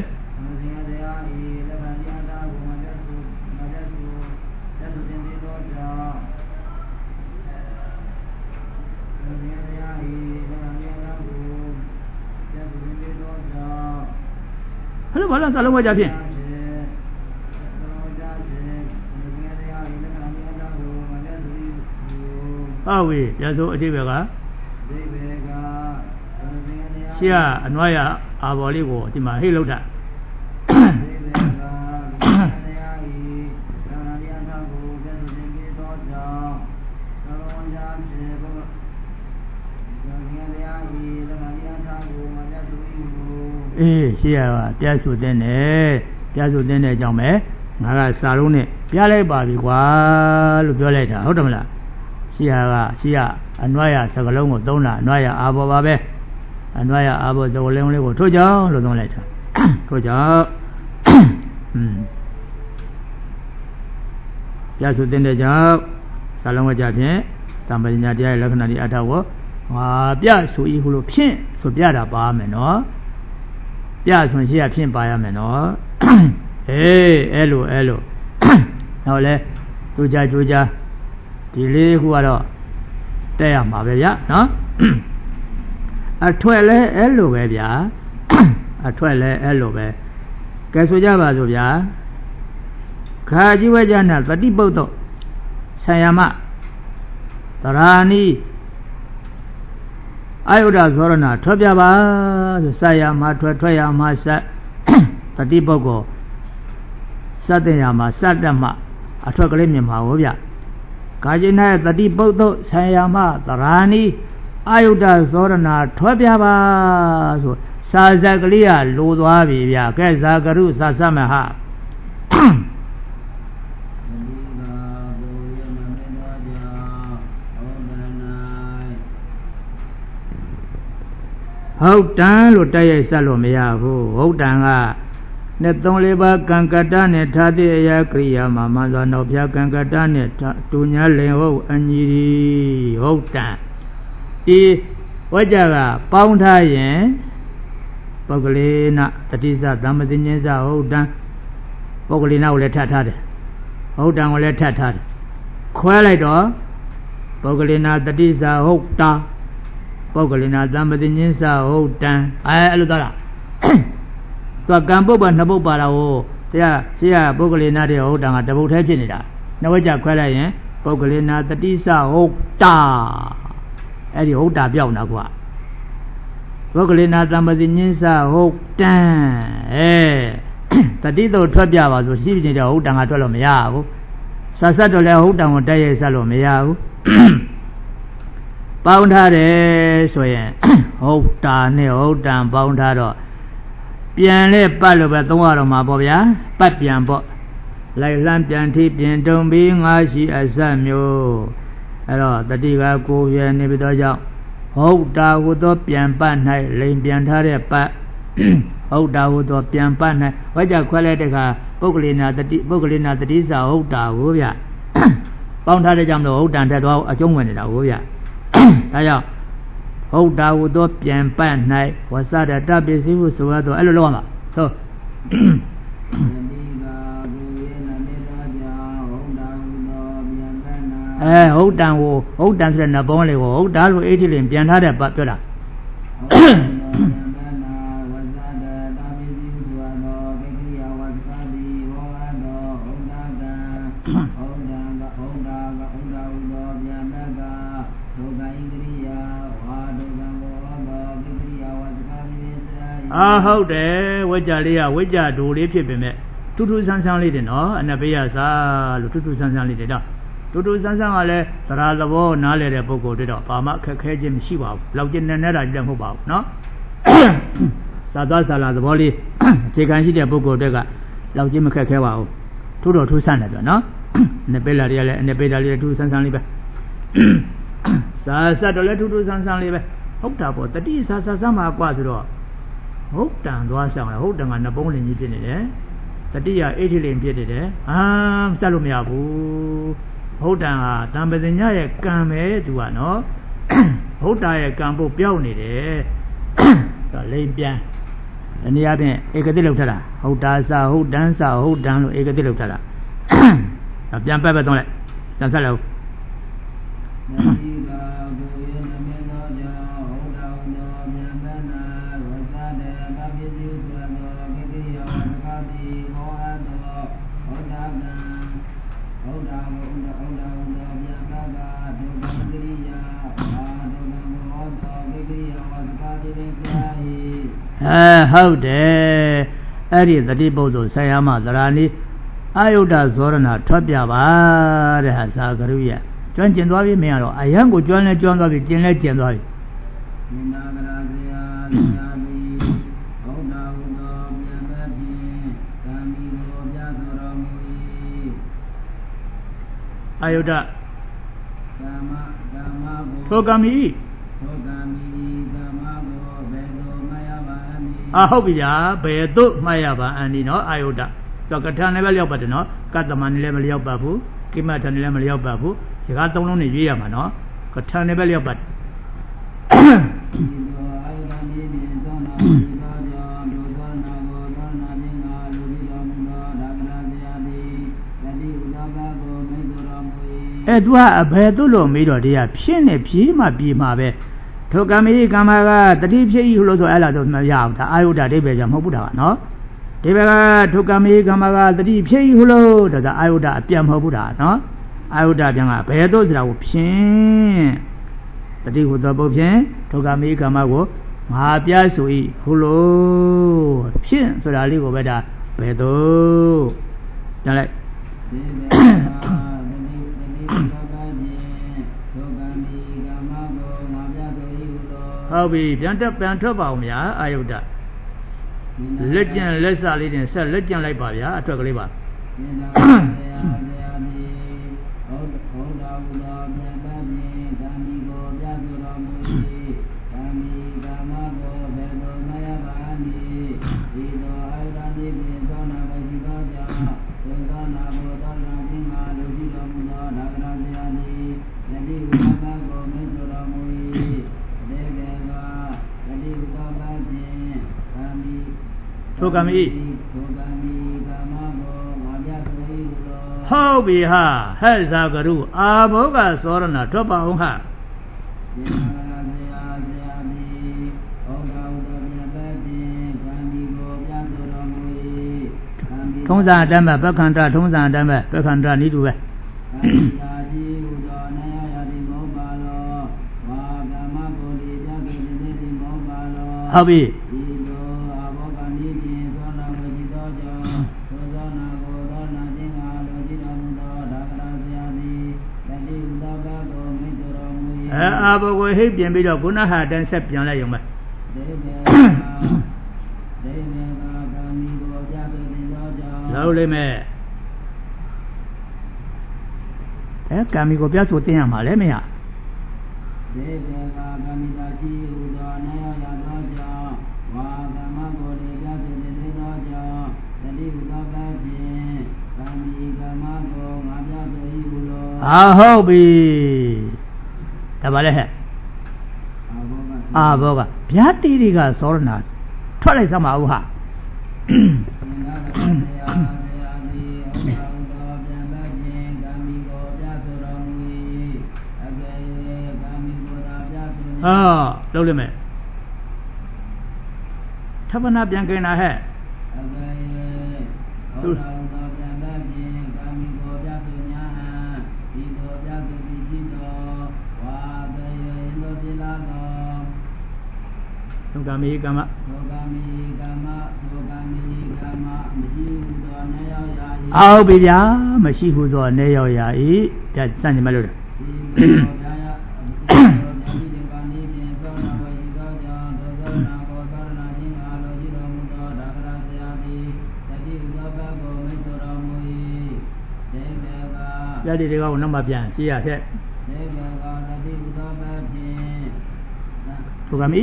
ဘာလို့စာလုံးဝကြဖြင့်ဟုတ်ပြီရဆိုအတိဘယ်ကရှေ့ကအနွားရအာဘော်လေးကိုဒီမှာဟိတ်လောက်တာရှေ့ကပြတ်ဆိုတဲ့နဲ့ပြတ်ဆိုတဲ့နဲ့အကြောင်းပဲငါကစာလုံးနဲ့ပြလိုက်ပါပြီကွာလို့ပြောလိုက်တာဟုတ်တယ်မလားရှေ့ကအနွားရစကလုံးကိုသုံးတာအနွားရအာဘော်ပါပဲအနွားရအာဘော်စကလုံးလေးကိုထို့ကြောင့်လို့သုံးလိုက်တာထို့ကြောင့်ပြတ်ဆိုတဲ့ကြောင့်စာလုံးဝကြဖြင့်တမ္ပညာတရားရဲ့လက္ခဏာဒီအထောက်ကိုငါပြဆိုဤဟုလို့ဖြင့်ဆိုပြတာပါမယ်နော်ပြဆိုရင်ရှေ့ကဖြင့်ပါရမယ်နော်အဲ့လိုနောက်လဲကြိုးကြဒီလေးခုကတော့တက်ရမှာပဲဗျနော်အထွက်လဲအဲ့လိုပဲဗျာအထွက်လဲအဲ့လိုပဲကဲဆိုကြပါစို့ဗျာခါကြီးဝဲကြနာတတိပုတ်တော့ဆံယမတရာနီအာယုဒသောရဏထွက်ပြပါဆိုစရမှာထွက်ရမှာစတတိပုတ်ကိုစတဲ့ရမှာစတတ်မှအထွက်ကလေးမြင်ပါဘောဗျကာจินရဲ့တတိပုတ်တော့ဆံရမှာတရာနီအာယုဒသောရဏထွက်ပြပါဆိုစာဇက်ကလေးကလိုသွားပြီဗျကဲဇာကရုသသမဟဟုတ်တန်လို့တိုက်ရိုက်ဆက်လို့မရဘူးဟုတ်တန်ကနဲ့3-4ပါးကံကတ္တနဲ့ထားတဲ့အရာကရိယာမှာမှန်စွာနောက်ပြကံကတ္တနဲ့တူညာလင်ဟုတ်အညီဟုတ်တန်ဒီဝကြကပေါင်းထားရင်ပုဂ္ဂလိနတတိစသမ္ပတိဉ္စဟုတ်တံပုဂ္ဂလိနကိုလည်းထပ်ထားတယ်ဟုတ်တံကိုလည်းထပ်ထားတယ်ခွဲလိုက်တော့ပုဂ္ဂလိနတတိစဟုတ်တာပုဂ္ဂလိနသမ္ပတိဉ္စဟုတ်တံအဲ့လိုသွားတာသူကံပုပ္ပနှစ်ပုပ္ပါတာကိုတရားရှိရပုဂ္ဂလိနတဲ့ဟုတ်တံကတပုတ်ထဲဖြစ်နေတာနှစ်ဝကြခွဲလိုက်ရင်ပုဂ္ဂလိနတတိစဟုတ်တာအဲ့ဒီဟုတ်တာပြောက်တာကွာပုဂ္ဂလိနာသမ္ပတိဉ္စဟုတ်တံတတိတို့ထွက်ပြပါဆိုရှိနေတဲ့ဟုတ်တံကထွက်လို့မရဘူးဆက်ဆက်တော့လည်းဟုတ်တံကိုတိုက်ရိုက်ဆက်လို့မရဘူးပေါင်းထားတယ်ဆိုရင်ဟုတ်တာနဲ့ဟုတ်တံပေါင်းထားတော့ပြန်လဲပတ်လို့ပဲသုံးရတော့မှာပေါ့ဗျာပတ်ပြန်ပေါ့လိုက်လှမ်းပြန်ထိပြင်တုံပြီးငါရှိအဆက်မျိုးအဲ့တော့တတိကကိုယ်ရနေပြီးတော့ကြောင့်ဟုတ်တာဟုသောပြန်ပတ်၌လိန်ပြန်ထားတဲ့ပတ်ဟုတ်တာဟုသောပြန်ပတ်၌ဝကြခွဲလိုက်တဲ့အခါပုဂ္ဂလိနာတတိစာဟုတ်တာကိုဗျပေါင်းထားတဲ့ကြောင့်လို့ဟုတ်တန်တက်တော့အကျုံးဝင်နေတာကိုဗျဒါကြောင့်ဟုတ်တာဟုသောပြန်ပတ်၌ဝဆရတပစ္စည်းဟုဆိုရတော့အဲ့လိုလုပ်ရမှာသို့ဟုတ်တန်ကိုဟုတ်တန်ဆိုတဲ့နဘောလေးကိုဟုတ်တာလို့အိဋ္ဌိလင်ပြန်ထားတဲ့ပတ်ပြောတာဟုတ်တယ်ဝိကြလေးကဝိကြဒိုလေးဖြစ်ပေမဲ့ထူးထူးဆန်းဆန်းလေးတယ်နော်အနဘေယစာလို့ထူးထူးဆန်းဆန်းလေးတယ်တော့တူတူဆန်းဆန်းကလည်းသရသဘောနားလေတဲ့ပုဂ္ဂိုလ်တွေတော့ဘာမှအခက်ခဲခြင်းမရှိပါဘူးလောက်ကျနေနေတာကြီးလည်းမဟုတ်ပါဘူးနော်သာသဆာလာသဘောလေးအခြေခံရှိတဲ့ပုဂ္ဂိုလ်တွေကလောက်ကျမခက်ခဲပါဘူးထို့တော်ထူးဆန်းတယ်ပြောနော်အနေပေးလာတွေကလည်းအနေပေးတာလေးထူးဆန်းဆန်းလေးပဲစာဆက်တော့လည်းထူးထူးဆန်းဆန်းလေးပဲဟုတ်တာပေါ့တတိစာဆန်းမှာกว่าဆိုတော့ဟုတ်တန်သွားဆောင်လားဟုတ်တန်ကနှစ်ပုံးလင်ကြီးဖြစ်နေတယ်တတိယအိဋ္ဌိလင်ဖြစ်နေတယ်ဆက်လို့မရဘူးဟုတ်တန်ဟာတံပဇညရဲ့ကံပဲသူကနော်ဟုတ်တာရဲ့ကံဖို့ပြောက်နေတယ်ဆိုလိမ့်ပြန်ဒီနေ့အပြင်ဧကတိလောက်ထတာဟုတ်တာစဟုတ်တန်စဟုတ်တန်လို့ဧကတိလောက်ထတာပြန်ပတ်တော့လိုက်ပြန်ဆက်လိုက်ဟုတ်တယ်အဲ့ဒီတတိပုဒ်ဆိုဆရာမသရာနီအာယုဒ္ဓဇောရဏထွက်ပြပါတဲ့ဟာသာကရုရကျွမ်းကျင်သွားပြီမင်းကတော့အယံကိုကျွမ်းလဲကျွမ်းသွားပြီကျင်လဲကျင်သွားပြီအာယုဒ္ဓထိုကံမီဟုတ်ပြီဗျာဘယ်သို့မှတ်ရပါအန်ဒီနော်အာယုဒ္ဓတော့ကထာနဲ့ပဲလျောက်ပါတယ်နော်ကတ္တမနဲ့လည်းမလျောက်ပါဘူးကိမထနဲ့လည်းမလျောက်ပါဘူးဒီကားသုံးလုံးနဲ့ရွေးရမှာနော်ကထာနဲ့ပဲလျောက်ပါတယ်သူကအဘယ်သို့လို့မေးတော့တရားဖြစ်နေဖြေးမှပြေးမှာပဲထိုကံမေကမ္မကတတိဖြစ်ဤလို့ဆိုအဲ့လားတော့မရဘူးဒါအာယုဒ္ဓအိဗေကြောင့်မဟုတ်ဘူးဒါကနော်ဒီဘက်ကထိုကံမေကမ္မကတတိဖြစ်ဤလို့ဒါကအာယုဒ္ဓအပြန်မဟုတ်ဘူးဒါနော်အာယုဒ္ဓပြန်ကဘယ်သို့ဆိုတာကိုဖြင့်တတိဟုသောပုဖြင့်ထိုကံမေကမ္မကိုမဟာပြဆိုဤဟုလို့ဖြင့်ဆိုတာလေးကိုပဲဒါဘယ်သို့ကြလိုက်ဟုတ်ပြီပြန်ထွက်ပါအောင်ဗျာအာယုဒ္ဓလက်ကျန်လက်စလေးတင်ဆက်လက်ကျန်လိုက်ပါဗျာအထွက်ကလေးပါထိုကံမိဟုတ်ပြီဟာဟဲ့ဇာကရုအာဘောကသောရဏထွက်ပါအောင်ဟာထုံးစံအတိုင်းပဲပက္ခန္တထုံးစံအတိုင်းပဲပက္ခန္တနိတူပဲဟုတ်ပြီအာဘောကိုဟိတ်ပြင်ပြီးတော့ခုနဟာတန်းဆက်ပြန်လိုက်ရုံပဲလောက်လိမ့်မယ်ကာမီကိုပြဆိုတင်ရမှာလဲမရဒေဝကာကာမိတာရှိဟူသောနေရသောကြောင့်ဝါကမကိုလေပြဆိုတင်သောကြောင့်တတိဟုသောပဲဖြင့်ကာမီကမကိုငါပြဆို၏ဟုလောဟုတ်ပြီဒါပါလေဟဲ့အာဘောကဗျာတိတွေကသောရဏထွက်လိုက်စမ်းပါဦးဟာလုပ်လိမ့်မယ်ထပ်နာပြန်กินတာဟဲ့သုကာမိကမအောက်ပြီဗျာမရှိဘူးသောနေရောက်ရာဤပြစမ်းနေမလို့တယ်ပြတိတွေကနောက်မှပြန်ရှင်းရခဲ့ထိုကမိ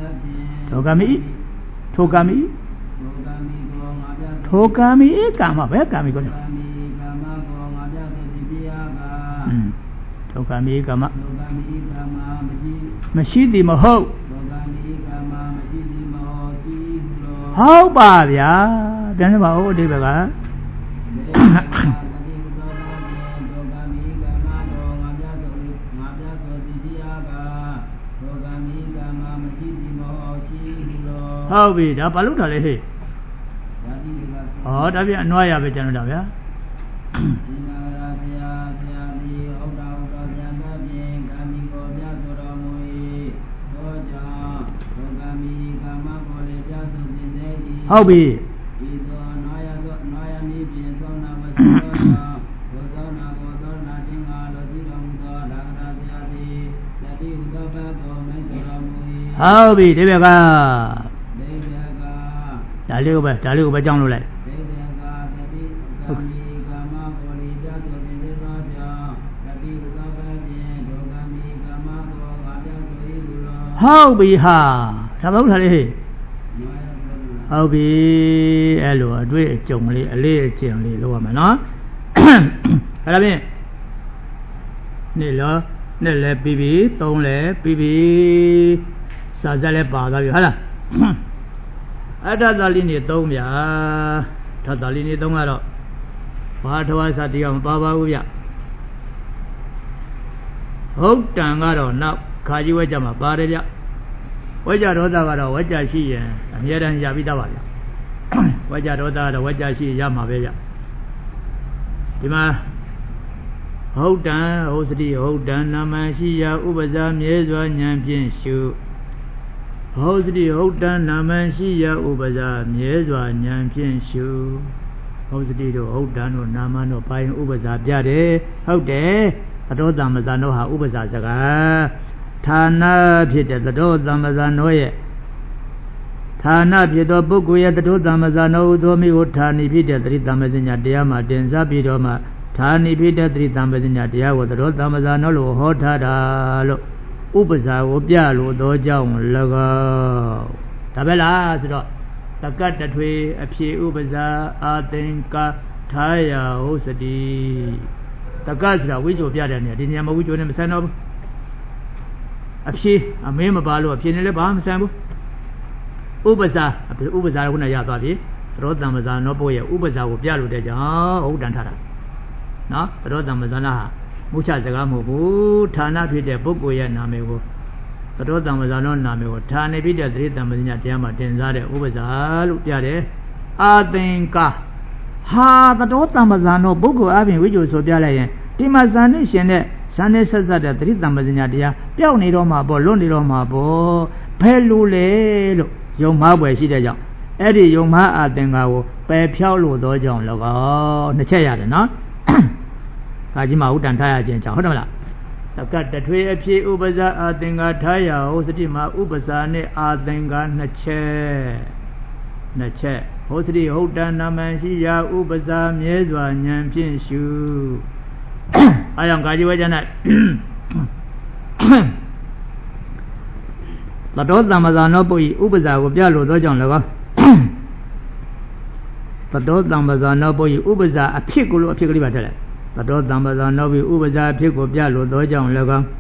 ကာမပဲကာမိကိုထိုကမိကာမမရှိသည်မဟုတ်ဟုတ်ပါဗျာပြန်စပါဦးအတိဘကဟုတ်ပြီဒါဘာလို့ထားလဲဟဲ့ဟောဒါပြန်အနွားရပဲကျန်တော့တာဗျာဟုတ်ပြီဟုတ်ပြီဒီဘက်ကဒါလေးကိုပဲကြောင်းလို့လိုက်ဟုတ်ပြီဟာဒါမဟုတ်လားလေဟုတ်ပြီအဲ့လိုအတွေ့အကြုံလေးအလေးအကျင့်လေးလုပ်ရမယ်နော်အဲ့ဒါဖြင့်နှစ်လည်းပြီးပြီသုံးလည်းပြီးပြီစာစက်လည်းပါသွားပြီဟုတ်လားအထသာလိနေသုံးဗျာထသာလိနေသုံးကတော့ဘာထဝါစာတရားမပါပါဘူးဗျဟုတ်တန်ကတော့နောက်ခါကြီးဝဲကြမှာပါတယ်ဗျဝဲကြဒေါသကတော့ဝဲကြရှိရင်အမြဲတမ်းရပြီးသားပါဗျဝဲကြဒေါသကတော့ဝဲကြရှိရမှာပဲဗျဒီမှာဟုတ်တန်ဟုတ်စတိဟုတ်တန်နာမရှိရဥပဇာမြဲစွာဉာဏ်ဖြင့်ရှုဟုတ်စတိဟုတ်တန်နာမရှိရဥပဇာမြဲစွာဉာဏ်ဖြင့်ရှုဟုတ်စတိတို့ဟုတ်တန်တို့နာမတို့ပိုင်းဥပဇာပြတယ်ဟုတ်တယ်သတောတမ္ပဇာနောဟာဥပဇာစကားဌာနဖြစ်တဲ့သတောတမ္ပဇာနောရဲ့ဌာနဖြစ်သောပုဂ္ဂိုလ်ရဲ့သတောတမ္ပဇာနောဟုသောမိကိုဌာနိဖြစ်တဲ့သတိတမ္ပဇညာတရားမှာတင်စားပြီးတော့မှဌာနိဖြစ်တဲ့သတိတမ္ပဇညာတရားကိုသတောတမ္ပဇာနောလို့ဟောထားတာလို့ဥပဇာကိုပြလို့သောကြောင့်၎င်းဒါပဲလားဆိုတော့တက္ကတထွေအဖြေဥပဇာအာသင်္ကာထာယဟုတ်စတိတက္ကဆိုတာဝိဇ္ဇိုပြတဲ့နေရာဒီနေရာမှာဝိဇ္ဇိုနဲ့မဆန်တော့ဘူးအဖြေအမင်းမပါလို့အဖြေနဲ့လည်းဘာမှမဆန်ဘူးဥပဇာကခုနရသွားပြီသောတမဇာနောပုရဲ့ဥပဇာကိုပြလို့တဲ့ကြောင့်ဟုတ်တန်ထားတာနော်သောတမဇာနာဟာမုချစကားမဟုတ်ဘူးဌာနဖြစ်တဲ့ပုဂ္ဂိုလ်ရဲ့နာမည်ကိုသောတမဇာနောနာမည်ကိုဌာနေဖြစ်တဲ့သတိတမဇညာတရားမှာတင်စားတဲ့ဥပဇာလို့ပြတယ်အာသင်္ကာဟာသောတမဇာနောပုဂ္ဂိုလ်အပြင်ဝိဇ္ဇိုဆိုပြလိုက်ရင်ဒီမှာဇာနဲ့ရှင်တဲ့ဇာနဲ့ဆက်ဆက်တဲ့သတိတမဇညာတရားပျောက်နေတော့မှာပေါ့လွတ်နေတော့မှာပေါ့ဘယ်လိုလဲလို့ယုံမှားပွဲရှိတဲ့ကြောင့်အဲ့ဒီယုံမှားအာသင်္ကာကိုပယ်ဖြောက်လို့သောကြောင့်၎င်းနှစ်ချက်ရတယ်နော်ခါကြီးမှာဥဒ္ဒံထားရခြင်းကြောင့်ဟုတ်တယ်မလားတက္ကတထွေအဖြစ်ဥပဇာအာသင်္ကာထားရဟောစတိမှာဥပဇာနဲ့အာသင်္ကာနှစ်ချက်ဟောစတိဟုတ်တန်နာမန်ရှိရာဥပဇာမြဲစွာဉာဏ်ဖြင့်ရှုအားကြောင့်ခါကြီးဝဲကျမ်း၌သတောတမ္မဇာနောပုဤဥပဇာကိုပြလို့သောကြောင့်၎င်းသတောတမ္မဇာနောပုဤဥပဇာအဖြစ်ကိုလို့အဖြစ်ကလေးပါထက်လိုက်သတောတမ္မဇာနောပုဥပဇာအဖြစ်ကိုပြလို့သောကြောင့်၎င်း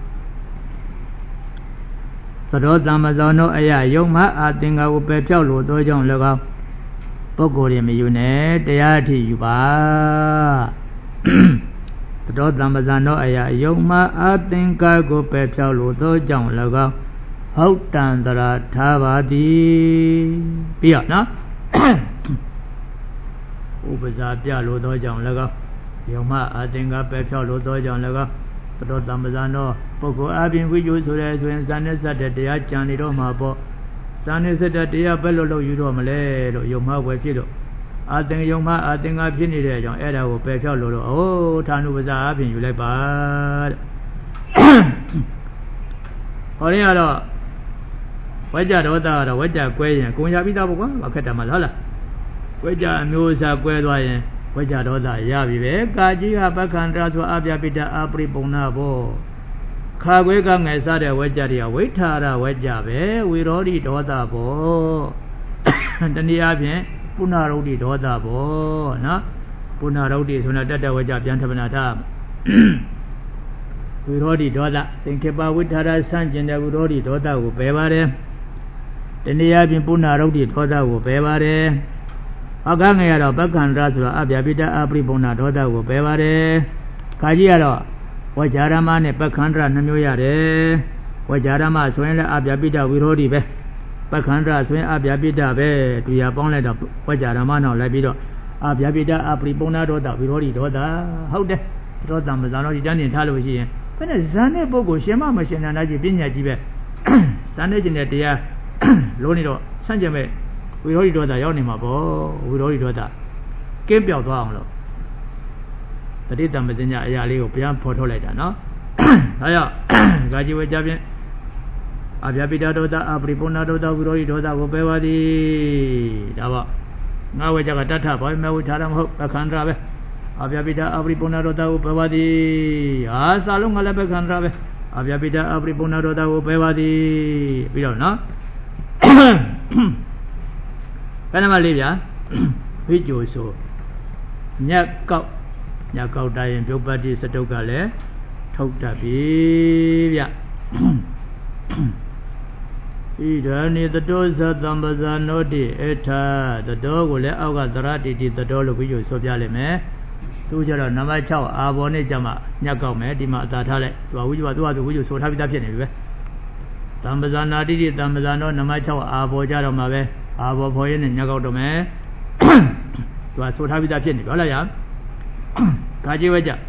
သတောတမ္မဇာနောအယယုံမအာသင်္ကာကိုပယ်ဖြောက်လို့သောကြောင့်၎င်းပုဂ္ဂိုလ်တွေမယူနဲ့တရားအထိယူပါသတောတမ္မဇာနောအယယုံမအာသင်္ကာကိုပယ်ဖြောက်လို့သောကြောင့်၎င်းဟုတ်တန်တရာထားပါသည်ပြီးတော့နော်ဥပဇာပြလို့သောကြောင့်၎င်းယုံမအာသင်္ကာပယ်ဖြောက်လို့သောကြောင့်၎င်းသတောတမ္မဇာနောပုဂ္ဂိုလ်အပြင်ဝိဇ္ဇိုဆိုတဲ့ဆိုရင်ဇာနဲ့စတဲ့တရားကြံနေတော့မှာပေါ့ဇာနဲ့စတဲ့တရားဘယ်လိုလုပ်ယူတော့မလဲလို့ယုံမဝယ်ဖြစ်လို့အာသင်ယုံမအာသင်္ကာဖြစ်နေတဲ့အကြောင်းအဲ့ဒါကိုပယ်ဖြောက်လို့အိုးဌာနုပဇာအပြင်ယူလိုက်ပါတဲ့ဟောရင်ကတော့ဝကြဒေါသကတော့ဝကြကွဲရင်ကိုရပြီးသားပေါ့ကွာမခက်တယ်မလားဟုတ်လားဝကြအမျိုးအစားကွဲသွားရင်ဝကြဒေါသရပြီပဲကာကြီးကပက္ခန္တရာဆိုအပြပိတအာပရိပုံနာဘောခါခွေးကငယ်စားတဲ့ဝကြတွေကဝိထာရဝကြပဲဝိရောဓိဒေါသဘောတနည်းအားဖြင့်ပုဏ္ဏရုဒ္ဓိဒေါသဘောနော်ပုဏ္ဏရုဒ္ဓိဆိုတော့တတဝကြပြန်ထပနာထားဝိရောဓိဒေါသသင်္ခေပဝိထာရဆန့်ကျင်တဲ့ဝိရောဓိဒေါသကိုပယ်ပါတယ်တနည်းအားဖြင့်ပုဏ္ဏရုဒ္ဓိဒေါသကိုပယ်ပါတယ်အကငယ်ကတော့ပက္ခန္တရဆိုတာအပြပိတအပရိပုံနာဒေါသကိုပယ်ပါတယ်ခါကြီးကတော့ဝကြရမနဲ့ပက္ခန္တရနှမျိုးရတယ်ဝကြရမဆိုရင်လည်းအပြပိတဝိရောဓိပဲပက္ခန္တရဆိုရင်အပြပိတပဲတူရပေါင်းလိုက်တော့ဝကြရမနောက်လိုက်ပြီးတော့အပြပိတအပရိပုံနာဒေါသဝိရောဓိဒေါသဟုတ်တယ်ဒေါသမဇာနောဒီတန်းတင်ထားလို့ရှိရင်ဘယ်နဲ့ဇန်တဲ့ပုဂ္ဂိုလ်ရှင်မမရှင်နာနာကြီးပညာကြီးပဲဇန်တဲ့ကျင်တဲ့တရားလို့နေတော့ဆန့်ကျင်မဲ့ဝိရောဓိဒေါသရောက်နေမှာပေါ့ဝိရောဓိဒေါသကင်းပြောက်သွားအောင်လို့တတိတမဇညာအရာလေးကိုပြန်ဖော်ထုတ်လိုက်တာနော်ဒါကြောင့်ဂါကြီးဝေကြဖြင့်အဗျာပိတဒေါသအပရိပုဏ္ဏဒေါသဝိရောဓိဒေါသကိုပယ်ပါသည်ဒါပေါ့ငါဝေကြကတထဘာမဝိထာရမဟုတ်အခန္ဓာပဲအဗျာပိတအပရိပုဏ္ဏဒေါသကိုပယ်ပါသည်ဟာစာလုံးငါလည်းပဲခန္ဓာပဲအဗျာပိတအပရိပုဏ္ဏဒေါသကိုပယ်ပါသည်ပြီးတော့နော်ဘယ်နှမလေးဗျာဝိကြိုဆိုညက်ကောက်တိုင်းပြုတ်ပတ်တိစတုကလည်းထုတ်တတ်ပြီဗျဣဒာနိတတောသတံပဇာနောတိအထာတတော်ကိုလည်းအောက်ကသရတိတိတတော်လို့ဝိကြိုဆိုပြလိုက်မယ်သူကျတော့နံပါတ်6အာဘောနဲ့ကြမှာညက်ကောက်မယ်ဒီမှာအသာထားလိုက်သူကဝိကြိုကသူကဝိကြိုဆိုထားပြီးသားဖြစ်နေပြီပဲတံပဇာနာတိတိတံပဇာနောနံပါတ်6အာဘောကြတော့မှာပဲအာဘောဖော်ရင်းနဲ့ညက်ကောက်တော့မယ်သူကဆိုထားပြီးသားဖြစ်နေပြီဟုတ်လားဗျာခါကြည့်ဝဲကြ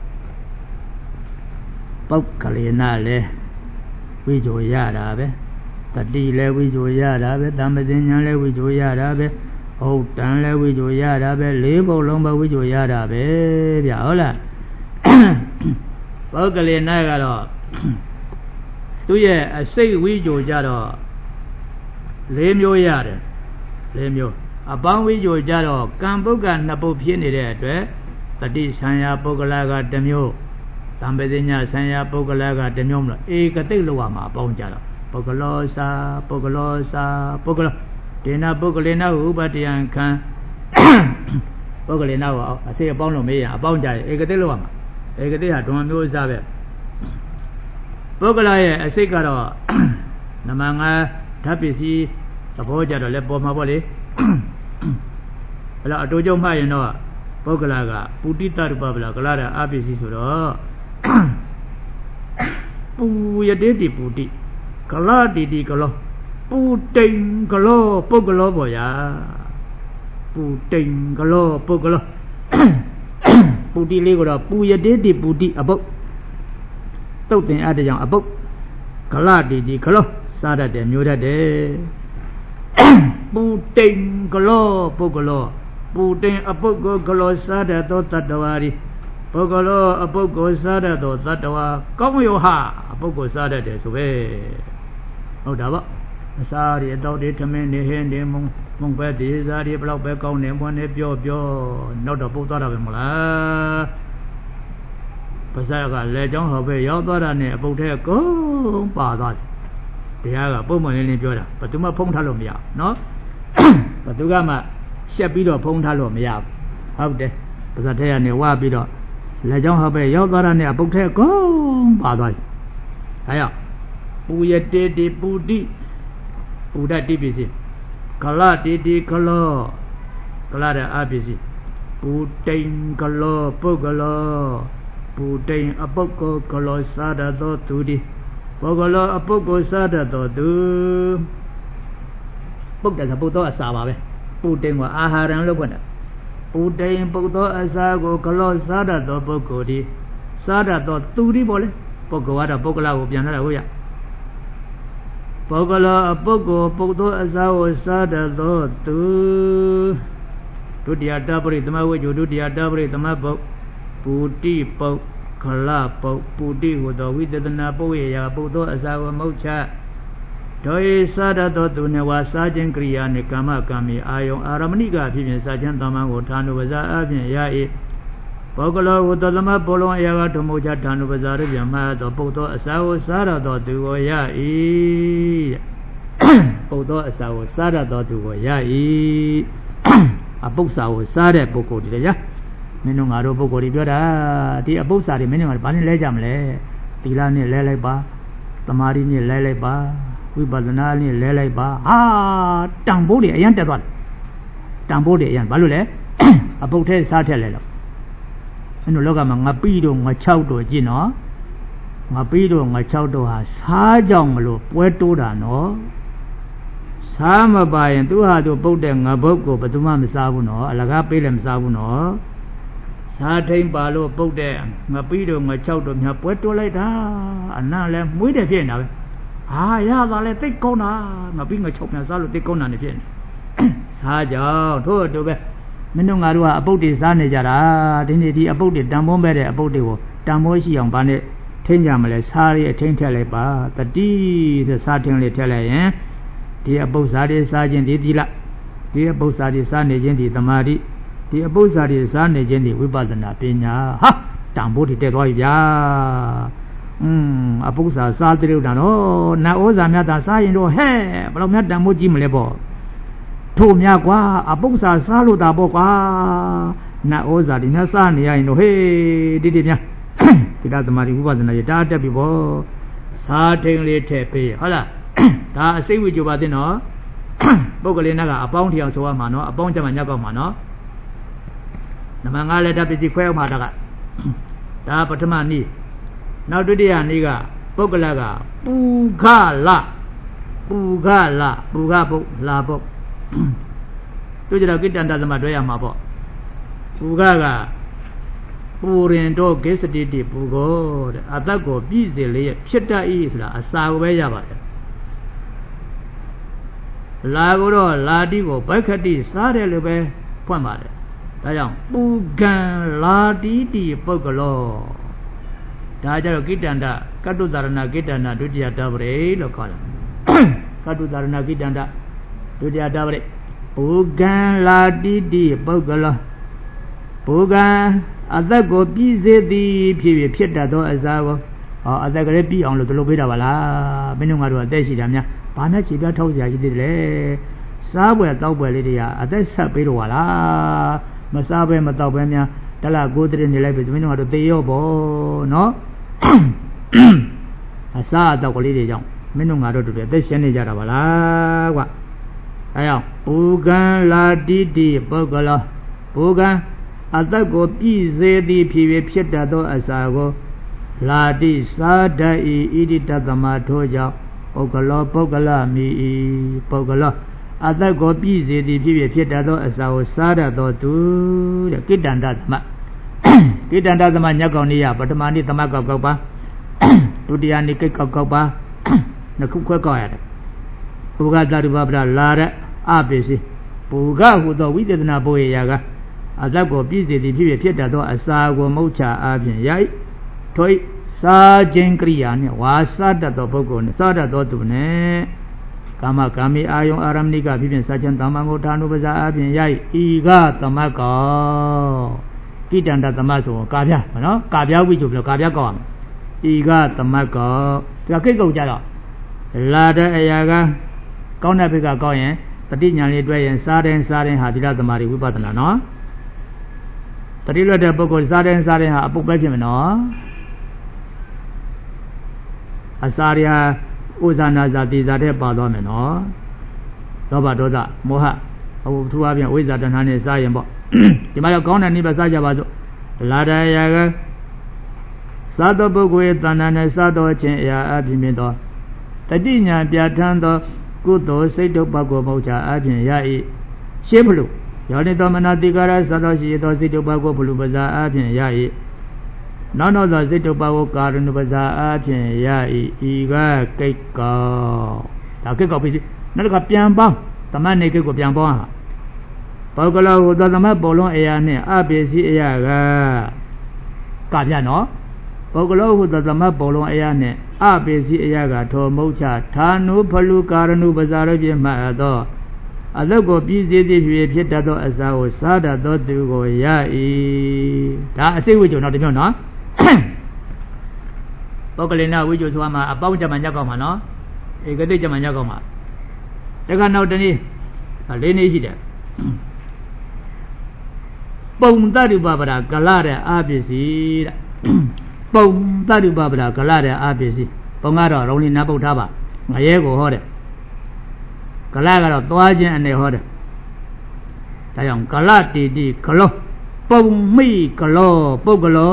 ပုဂ္ဂလေနလည်းဝိကြိုရတာပဲတတိလည်းဝိကြိုရတာပဲတမ္ပဇဉ္ဉံလည်းဝိကြိုရတာပဲဟုတ်တန်လည်းဝိကြိုရတာပဲလေးပုံလုံးပဲဝိကြိုရတာပဲဗျဟုတ်လားပုဂ္ဂလေနကတော့သူ့ရဲ့အစိတ်ဝိကြိုကြတော့၄မျိုးရတယ်၄မျိုးအပေါင်းဝိကြိုကြတော့ကံပုဂ္ဂနှစ်ပုဒ်ဖြစ်နေတဲ့အတွက်တတိဆံယာပုဂ္ဂလကတစ်မျိုးတံပဇညာဆံယာပုဂ္ဂလကတစ်မျိုးမလို့ဧကတိတ်လောက်ရမှာအပေါင်းကြတော့ပုဂ္ဂလောစာပုဂ္ဂလောစာပုဂ္ဂလောဒေနပုဂ္ဂလေနဥပတယံခံပုဂ္ဂလေနကိုအစေအပေါင်းလို့မေးရင်အပေါင်းကြရင်ဧကတိတ်လောက်ရမှာဧကတိတ်ဟာဒွန်မျိုးစားပဲပုဂ္ဂလရဲ့အစိတ်ကတော့နမငါဓာတ်ပစ္စည်းသဘောကြတော့လည်းပေါ်မှာပေါ့လေ là đôi trong hai nó bao cái là cả puti ta được bao là cái là áp gì số đó pu ya để đi puti cái là đi cái lo pu tình cái lo bao cái lo bao ya pu tình cái lo bao cái lo puti lấy cái đó pu ya để đi puti à bao tàu tiền ở đây chẳng à bao cái là đi cái lo sao ra để nhiều ra để pu tình cái lo bao cái lo pu tình à bao cái lo sao ra đó tát đầu đi bao cái lo à bao cái sao ra đó tát đầu có nhiều ha à bao cái sao ra để số vềဟုတ်တာပေါ့အစားတွေအတော့တွေထမင်းနေဟင်းတွေမုံပဲဒီစားတွေဘလောက်ပဲကောင်းနေဘွန်းနေပြောနောက်တော့ပုတ်သွားတာပဲမလားပါဇက်ကလက်ချောင်းဟောပဲရောက်သွားတာနဲ့အပုတ်ထဲကုန်ပါသွားတယ်တရားကပုံမှန်လေးပြောတာဘယ်သူမှဖုံးထားလို့မရဘူးနော်ဘယ်သူကမှရှက်ပြီးတော့ဖုံးထားလို့မရဘူးဟုတ်တယ်ပါဇက်ထဲကနေဝါပြီးတော့လက်ချောင်းဟောပဲရောက်သွားတာနဲ့အပုတ်ထဲကုန်ပါသွားတယ်ဒါကြောင့်ပူရတေတိပူတိပူတတ်တိပစ္စည်းကလတေတိကလောကလတဲ့အပစ္စည်းပူတိန်ကလောပုဂ္ဂလောပူတိန်အပုဂ္ဂောကလောသာရသောသူတိပုဂ္ဂလောအပုဂ္ဂောသာရသောသူပုဂ္ဂတယ်ဆိုပုဂ္ဂောအစာပါပဲပူတိန်ကအာဟာရံလို့ခေါ်တယ်ပူတိန်ပုဂ္ဂောအစာကိုကလောသာရသောပုဂ္ဂိုလ်ဒီသာရသောသူတိပေါ့လေပုဂ္ဂိုလ်ကတော့ပုဂ္ဂလကိုပြန်လာတာဟုတ်ရပုဂ္ဂလောအပုဂ္ဂိုလ်ပုဂ္ဂိုလ်အစာဝစားတတ်သောသူဒုတိယတပရိသမဝိဇ္ဇဒုတိယတပရိသမဘုတ်ပူတိပုတ်ခလပုတ်ပူတိဟူသောဝိသဒနာပုဝေယပုတ်သောအစာဝမုတ်ချဒောဧစားတတ်သောသူနှင့်ဝါစားခြင်းကရိယာနှင့်ကာမကံမီအာယုံအာရမဏိကအဖြစ်ဖြင့်စားခြင်းတမန်ကိုဌာနုပဇာအဖြစ်ရ၏ပုဂ္ဂလောဟူသောသမဘောလုံးအရာကဓမ္မုချဌာနုပဇာရပြမသောပုတ်သောအစာဝစားရသောသူကိုရ၏ပုတ်သောအစာကိုစားရသောသူကိုရ၏အပု္ပ္ပစာကိုစားတဲ့ပုဂ္ဂိုလ်တွေကြာမင်းတို့ငါတို့ပုဂ္ဂိုလ်တွေပြောတာဒီအပု္ပ္ပစာတွေမင်းတို့ကဘာနဲ့လဲကြမလဲသီလနဲ့လဲလိုက်ပါသမာဓိနဲ့လဲလိုက်ပါဝိပဿနာနဲ့လဲလိုက်ပါတန်ဖိုးတွေအရင်တက်သွားတယ်တန်ဖိုးတွေအရင်ဘာလို့လဲအပု္ပ္ပထဲစားထက်လဲလို့မင်းတို့လောကမှာငါပြီးတော့ငါ6တို့ကြည့်နော်ငါပြီးတော့ငါ6တို့ဟာစားကြောင်မလို့ပွဲတိုးတာနော်စားမပါရင်သူဟာသူပုတ်တဲ့ငါဘုတ်ကိုဘယ်သူမှမစားဘူးနော်အလကားပေးလည်းမစားဘူးနော်စားထိန်ပါလို့ပုတ်တဲ့ငါပြီးတော့ငါ6တို့များပွဲတိုးလိုက်တာအနံ့လည်းမွေးတယ်ဖြစ်နေတာပဲရတာလဲသိကောင်းတာငါပြီးငါ6များစားလို့သိကောင်းတာနေဖြစ်နေစားကြောင်ထို့အတူပဲမင်းတို့ငါတို့ကအပုတ်တွေစားနေကြတာဒီနေ့ဒီအပုတ်တွေတန်ဖိုးမဲ့တဲ့အပုတ်တွေကိုတန်ဖိုးရှိအောင်ဗာနဲ့ထိန်းကြမလဲစားရအထိန်းထက်လိုက်ပါတတိဆိုစားထင်းလေးထက်လိုက်ရင်ဒီအပုတ်စားတွေစားခြင်းဒီသီလဒီအပုတ်စားတွေစားနေခြင်းဒီသမာဓိဒီအပုတ်စားတွေစားနေခြင်းဒီဝိပဿနာပညာတန်ဖိုးတွေတက်သွားပြီဗျာအပု္ပ္ပစာစားတဲ့လို့တော့နတ်ဩဇာမြတ်သာစားရင်တော့ဟဲ့ဘယ်လောက်များတန်ဖိုးကြီးမလဲပေါ့ထို့များကွာအပု္ပ္ပစာစားလို့တာပေါ့ကွာနတ်ဩဇာဒီများစားနေရရင်တော့ဟေးတိများတိတသမารိဝိပဿနာရတာတက်ပြီပေါ့စားထိန်လေးထည့်ပေးဟုတ်လားဒါအစိတ်ဝိကြပါတဲ့နော်ပုဂ္ဂလိနကအပေါင်းထျောင်ဆိုရမှာနော်အပေါင်းကြမှာညောက်ကောက်မှာနော်နမငါလည်းတပစ္စည်းခွဲအောင်မှာဒါပထမနည်းနောက်ဒုတိယနည်းကပုဂ္ဂလကပူခလပူခပုတ်လာပုတ်တို့ကြတော့ကိတ္တန္တသမတွဲရမှာပေါ့ပူခကပူရင်တော့ကိစ္စတိတိပူကိုတဲ့အသက်ကိုပြည့်စေလေဖြစ်တတ်၏ဆိုတာအစာကိုပဲရပါတယ်လာကိုတော့လာတိကိုဘိုက်ခတိစားတယ်လို့ပဲဖွင့်ပါတယ်ဒါကြောင့်ပူကံလာတိတိပုဂ္ဂလောဒါကြတော့ကိတ္တန္တကတ္တုသာရဏကိတ္တန္တဒုတိယတပရိလို့ခေါ်တယ်ကတ္တုသာရဏကိတ္တန္တဒုတိယတပရိပူကံလာတိတိပုဂ္ဂလောပူကံအသက်ကိုပြည့်စေသည်ဖြစ်တတ်သောအစာကိုအသက်ကလေးပြည့်အောင်လို့တို့လုပ်ပေးတာပါလားမင်းတို့ငါတို့အသက်ရှိတာများဘာနဲ့ခြေပြထောက်စရာရှိသေးတယ်စားပွဲတောက်ပွဲလေးတွေကအသက်ဆက်ပေးတော့ပါလားမစားပဲမတောက်ပဲများတလားကိုတည်းနေလိုက်ပြီမင်းတို့ငါတို့သေရောပေါ့နော်အစားအသောက်ကလေးတွေကြောင့်မင်းတို့ငါတို့တို့အသက်ရှင်နေကြတာပါလားကွအဲကြောင့်ဘူကံလာတိတိပုဂ္ဂလောဘူကံအတ္တကိုပြည့်စေသည်ဖြစ်ဖြစ်တတ်သောအစာကိုလာတိစာဒဣဣတိတသမထိုကြောင့်ပုဂ္ဂလောပုဂ္ဂလမိပုဂ္ဂလောအတ္တကိုပြည့်စေသည်ဖြစ်တတ်သောအစာကိုစားတတ်သောသူတဲ့ကိတ္တန္တသမကိတ္တန္တသမညက်ကောင်နေ့ရပထမနေ့သမကောက်ကောက်ပါဒုတိယနေ့ကိတ်ကောက်ကောက်ပါနှစ်ခုခွဲကောက်ရတယ်ဘူကသတ္တဗပဒလာတဲ့အပိစီဘူကဟူသောဝိသေသနာပိုရရာကအတ္တကိုပြည့်စေသည်ဖြစ်တတ်သောအစာကိုမုတ်ချအားဖြင့်ရိုက်ထွိစားခြင်းကရိယာနှင့်ဝါစားတတ်သောပုဂ္ဂိုလ်နှင့်စားတတ်သောသူနှင့်ကာမကာမိအာယုံအာရမဏိကဖြစ်ဖြင့်စားခြင်းတမ္မန်ကိုဌာနုပဇာအားဖြင့်ရိုက်ဤကသမတ်ကောကိတ္တန္တသမတ်ဆိုကာပြနော်ကာပြဝိကျုပ်ပြောကာပြကောက်ရမယ်ဤကသမတ်ကောဒီကိတ်ကုတ်ကြတော့လာတဲ့အရာကကောင်းတဲ့ဘက်ကကောက်ရင်တတိညာလေးတွဲရင်စားတဲ့ဟာသီလသမารိဝိပဿနာနော်တတိလွတ်တဲ့ပုဂ္ဂိုလ်စားတဲ့ဟာအပုပ်ပဲဖြစ်မယ်နော်အစာရဥဇာနာဇာတိဇာတဲ့ပါသွားမယ်နော်လောဘဒေါသမောဟအဘုသူအပြင်ဝိဇ္ဇာတဏှာနဲ့စားရင်ပေါ့ဒီမှာတော့ကောင်းတဲ့နိဗ္ဗာန်စားကြပါစို့လာတရာကစားသောပုဂ္ဂိုလ်ရဲ့တဏ္ဍာနဲ့စားသောခြင်းအရာအပြင်မြင်သောတတိညာပြဋ္ဌာန်းသောကုသိုလ်စိတ်တုပ္ပကိုမဟုတ်ချအပြင်ရ၏ရှင်းဖလို့ယောနိတော်မနာတိကာရစားသောရှိသောစိတ်တုပ္ပကိုဖလူပဇာအပြင်ရ၏နောက်သောစိတ်တုပ္ပကိုကာရဏုပဇာအပြင်ရ၏ဤကကိတ်ကောဒါကိတ်ကောပြီနောက်တစ်ခါပြန်ပေါင်းသမတ်နေကိတ်ကိုပြန်ပေါင်းဟာပုဂ္ဂလောဟူသောသမတ်ပေါ်လုံးအရာနှင့်အပိစီအရာကပြနော်ပုဂ္ဂလောဟူသောသမတ်ပေါ်လုံးအရာနှင့်အပိစီအရာကထောမုတ်ချဌာနုဖလူကာရဏုပဇာရဖြင့်မှတ်သောအလုတ်ကိုပြည့်စည်သည်ဖြစ်တတ်သောအစာကိုစားတတ်သောသူကိုရ၏ဒါအစိတ်ဝိကျုံတော့တမျိုးနော်ပုဂ္ဂလိနဝိကျုံဆိုတာမှာအပေါင်းကြမှာညက်ကောက်မှာနော်ဧကတိကြမှာညက်ကောက်မှာတခါနောက်တနည်း၄နည်းရှိတယ်ပုံတတ္တပပဒကလတဲ့အပစ္စည်းတဲ့ပုံတတ္တပပဒကလတဲ့အပစ္စည်းပုံကတော့ရုံးလေးနတ်ပုတ်ထားပါငရဲကိုဟောတယ်ကလကတော့သွားခြင်းအနေဟောတယ်ဒါကြောင့်ကလတိတိကလောပုံမိကလောပုဂ္ဂလော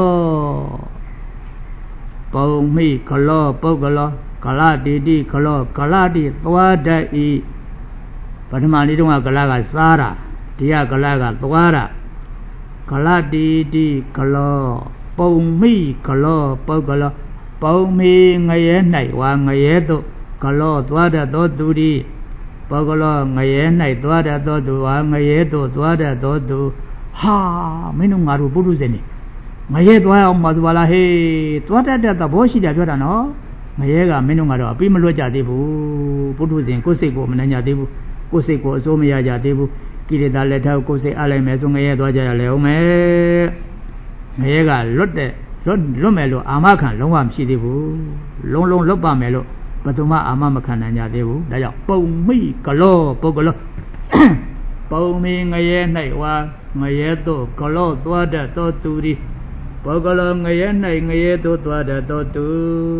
ပုံမိကလောပုဂ္ဂလောကလတိတိကလောကလတိသွားတတ်ဤပထမလေးတုန်းကကလကစားတာဒီကကလကသွားတာကလတိတိကလောပုံမိကလောပုဂ္ဂလောပုံမိငရဲ၌ဝါငရဲသို့ကလောသွားတတ်သောသူသည်ပုဂ္ဂလောငရဲ၌သွားတတ်သောသူဝါငရဲသို့သွားတတ်သောသူဟာမင်းတို့ငါတို့ပုထုဇဉ်နေငရဲသွားအောင်ပါသူပါလားဟေးသွားတတ်တဲ့သဘောရှိတယ်ပြောတာနော်ငရဲကမင်းတို့ငါတော့အပြီးမလွတ်ကြသေးဘူးပုထုဇဉ်ကိုယ်စိတ်ကိုမနှံ့ကြသေးဘူးကိုယ်စိတ်ကိုအစိုးမရကြသေးဘူးကိရိတာလက်ထောက်ကိုယ်စိတ်အလိုက်မယ်ဆိုငရဲသွားကြရလဲအောင်မယ်ငရဲကလွတ်မယ်လို့အာမခံလုံးဝမရှိသေးဘူးလုံးလွတ်ပါမယ်လို့ဘယ်သူမှအာမမခံနိုင်ကြသေးဘူးဒါကြောင့်ပုံမိကလောပုဂ္ဂလောပုံမိငရဲ၌ဝါငရဲသို့ကလောသွားတတ်သောသူသည်ပုဂ္ဂလောငရဲ၌ငရဲသို့သွားတတ်သောသူ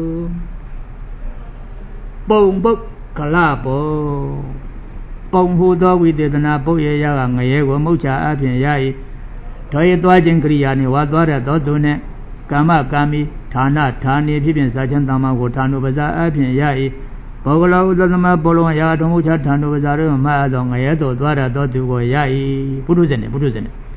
ပုံပုဂ္ဂလပုံပုံဟူသောဝိသေသနာပုတ်ရရကငရဲကိုမုတ်ချအပြင်ရ၏ဒေါ်ရသွားခြင်းကရိယာနှင့်ဝါသွားတတ်သောသူနှင့်ကာမကာမိဌာနဌာနေဖြစ်ဖြင့်စာချမ်းတမ္မာကိုဌာနုပဇာအပြင်ရ၏ပုဂ္ဂလောဥဒသမဘောလုံးရာတော်မူချဌာနုပဇာတို့မှအသောငရဲသို့သွားတတ်သောသူကိုရ၏ပုထုဇဉ်နဲ့အဲ့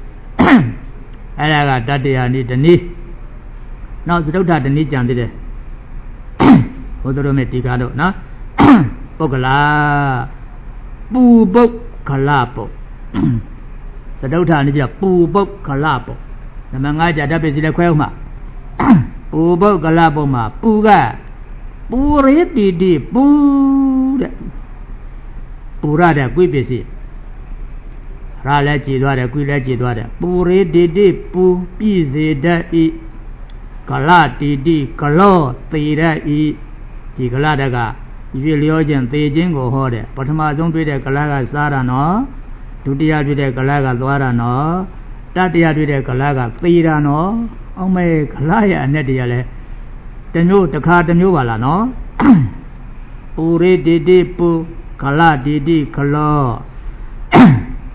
ဒါကတတ္တရာနိတနည်းနောက်သတုဋ္ဌတနည်းကြံသေးတယ်ဘုဒ္ဓတော်မြတ်ဒီကားတို့နော်ပုဂ္ဂလာပူပုဂ္ဂလပုတ်သတုဋ္ဌနိကြပူပုဂ္ဂလပုတ်နမငါးကြဓာတ်ပစ္စည်းလည်းခွဲအောင်မှာပူပုဂ္ဂလပုတ်မှာပူကပူရေတိတိပူတဲ့ပူရတဲ့ကွိပစ္စည်းရာလည်းကြည်သွားတယ်ကွိလည်းကြည်သွားတယ်ပူရေတိတိပူပြည့်စေတတ်ဤကလတိတိကလောသေတတ်ဤဒီကလတကရွေလျောခြင်းသေခြင်းကိုဟောတယ်ပထမဆုံးတွေ့တဲ့ကလကစားတာနော်ဒုတိယတွေ့တဲ့ကလကသွားတာနော်တတိယတွေ့တဲ့ကလကသေတာနော်အောင်မဲကလရဲ့အနဲ့တည်းရလဲတမျိုးတစ်ခါတမျိုးပါလားနော်ပူရေတိတိပူကလတိတိကလော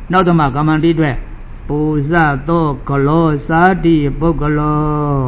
နောက်တော့မှကမ္မန္တိအတွက်ပူဇသောကလောစာတိပုဂ္ဂလော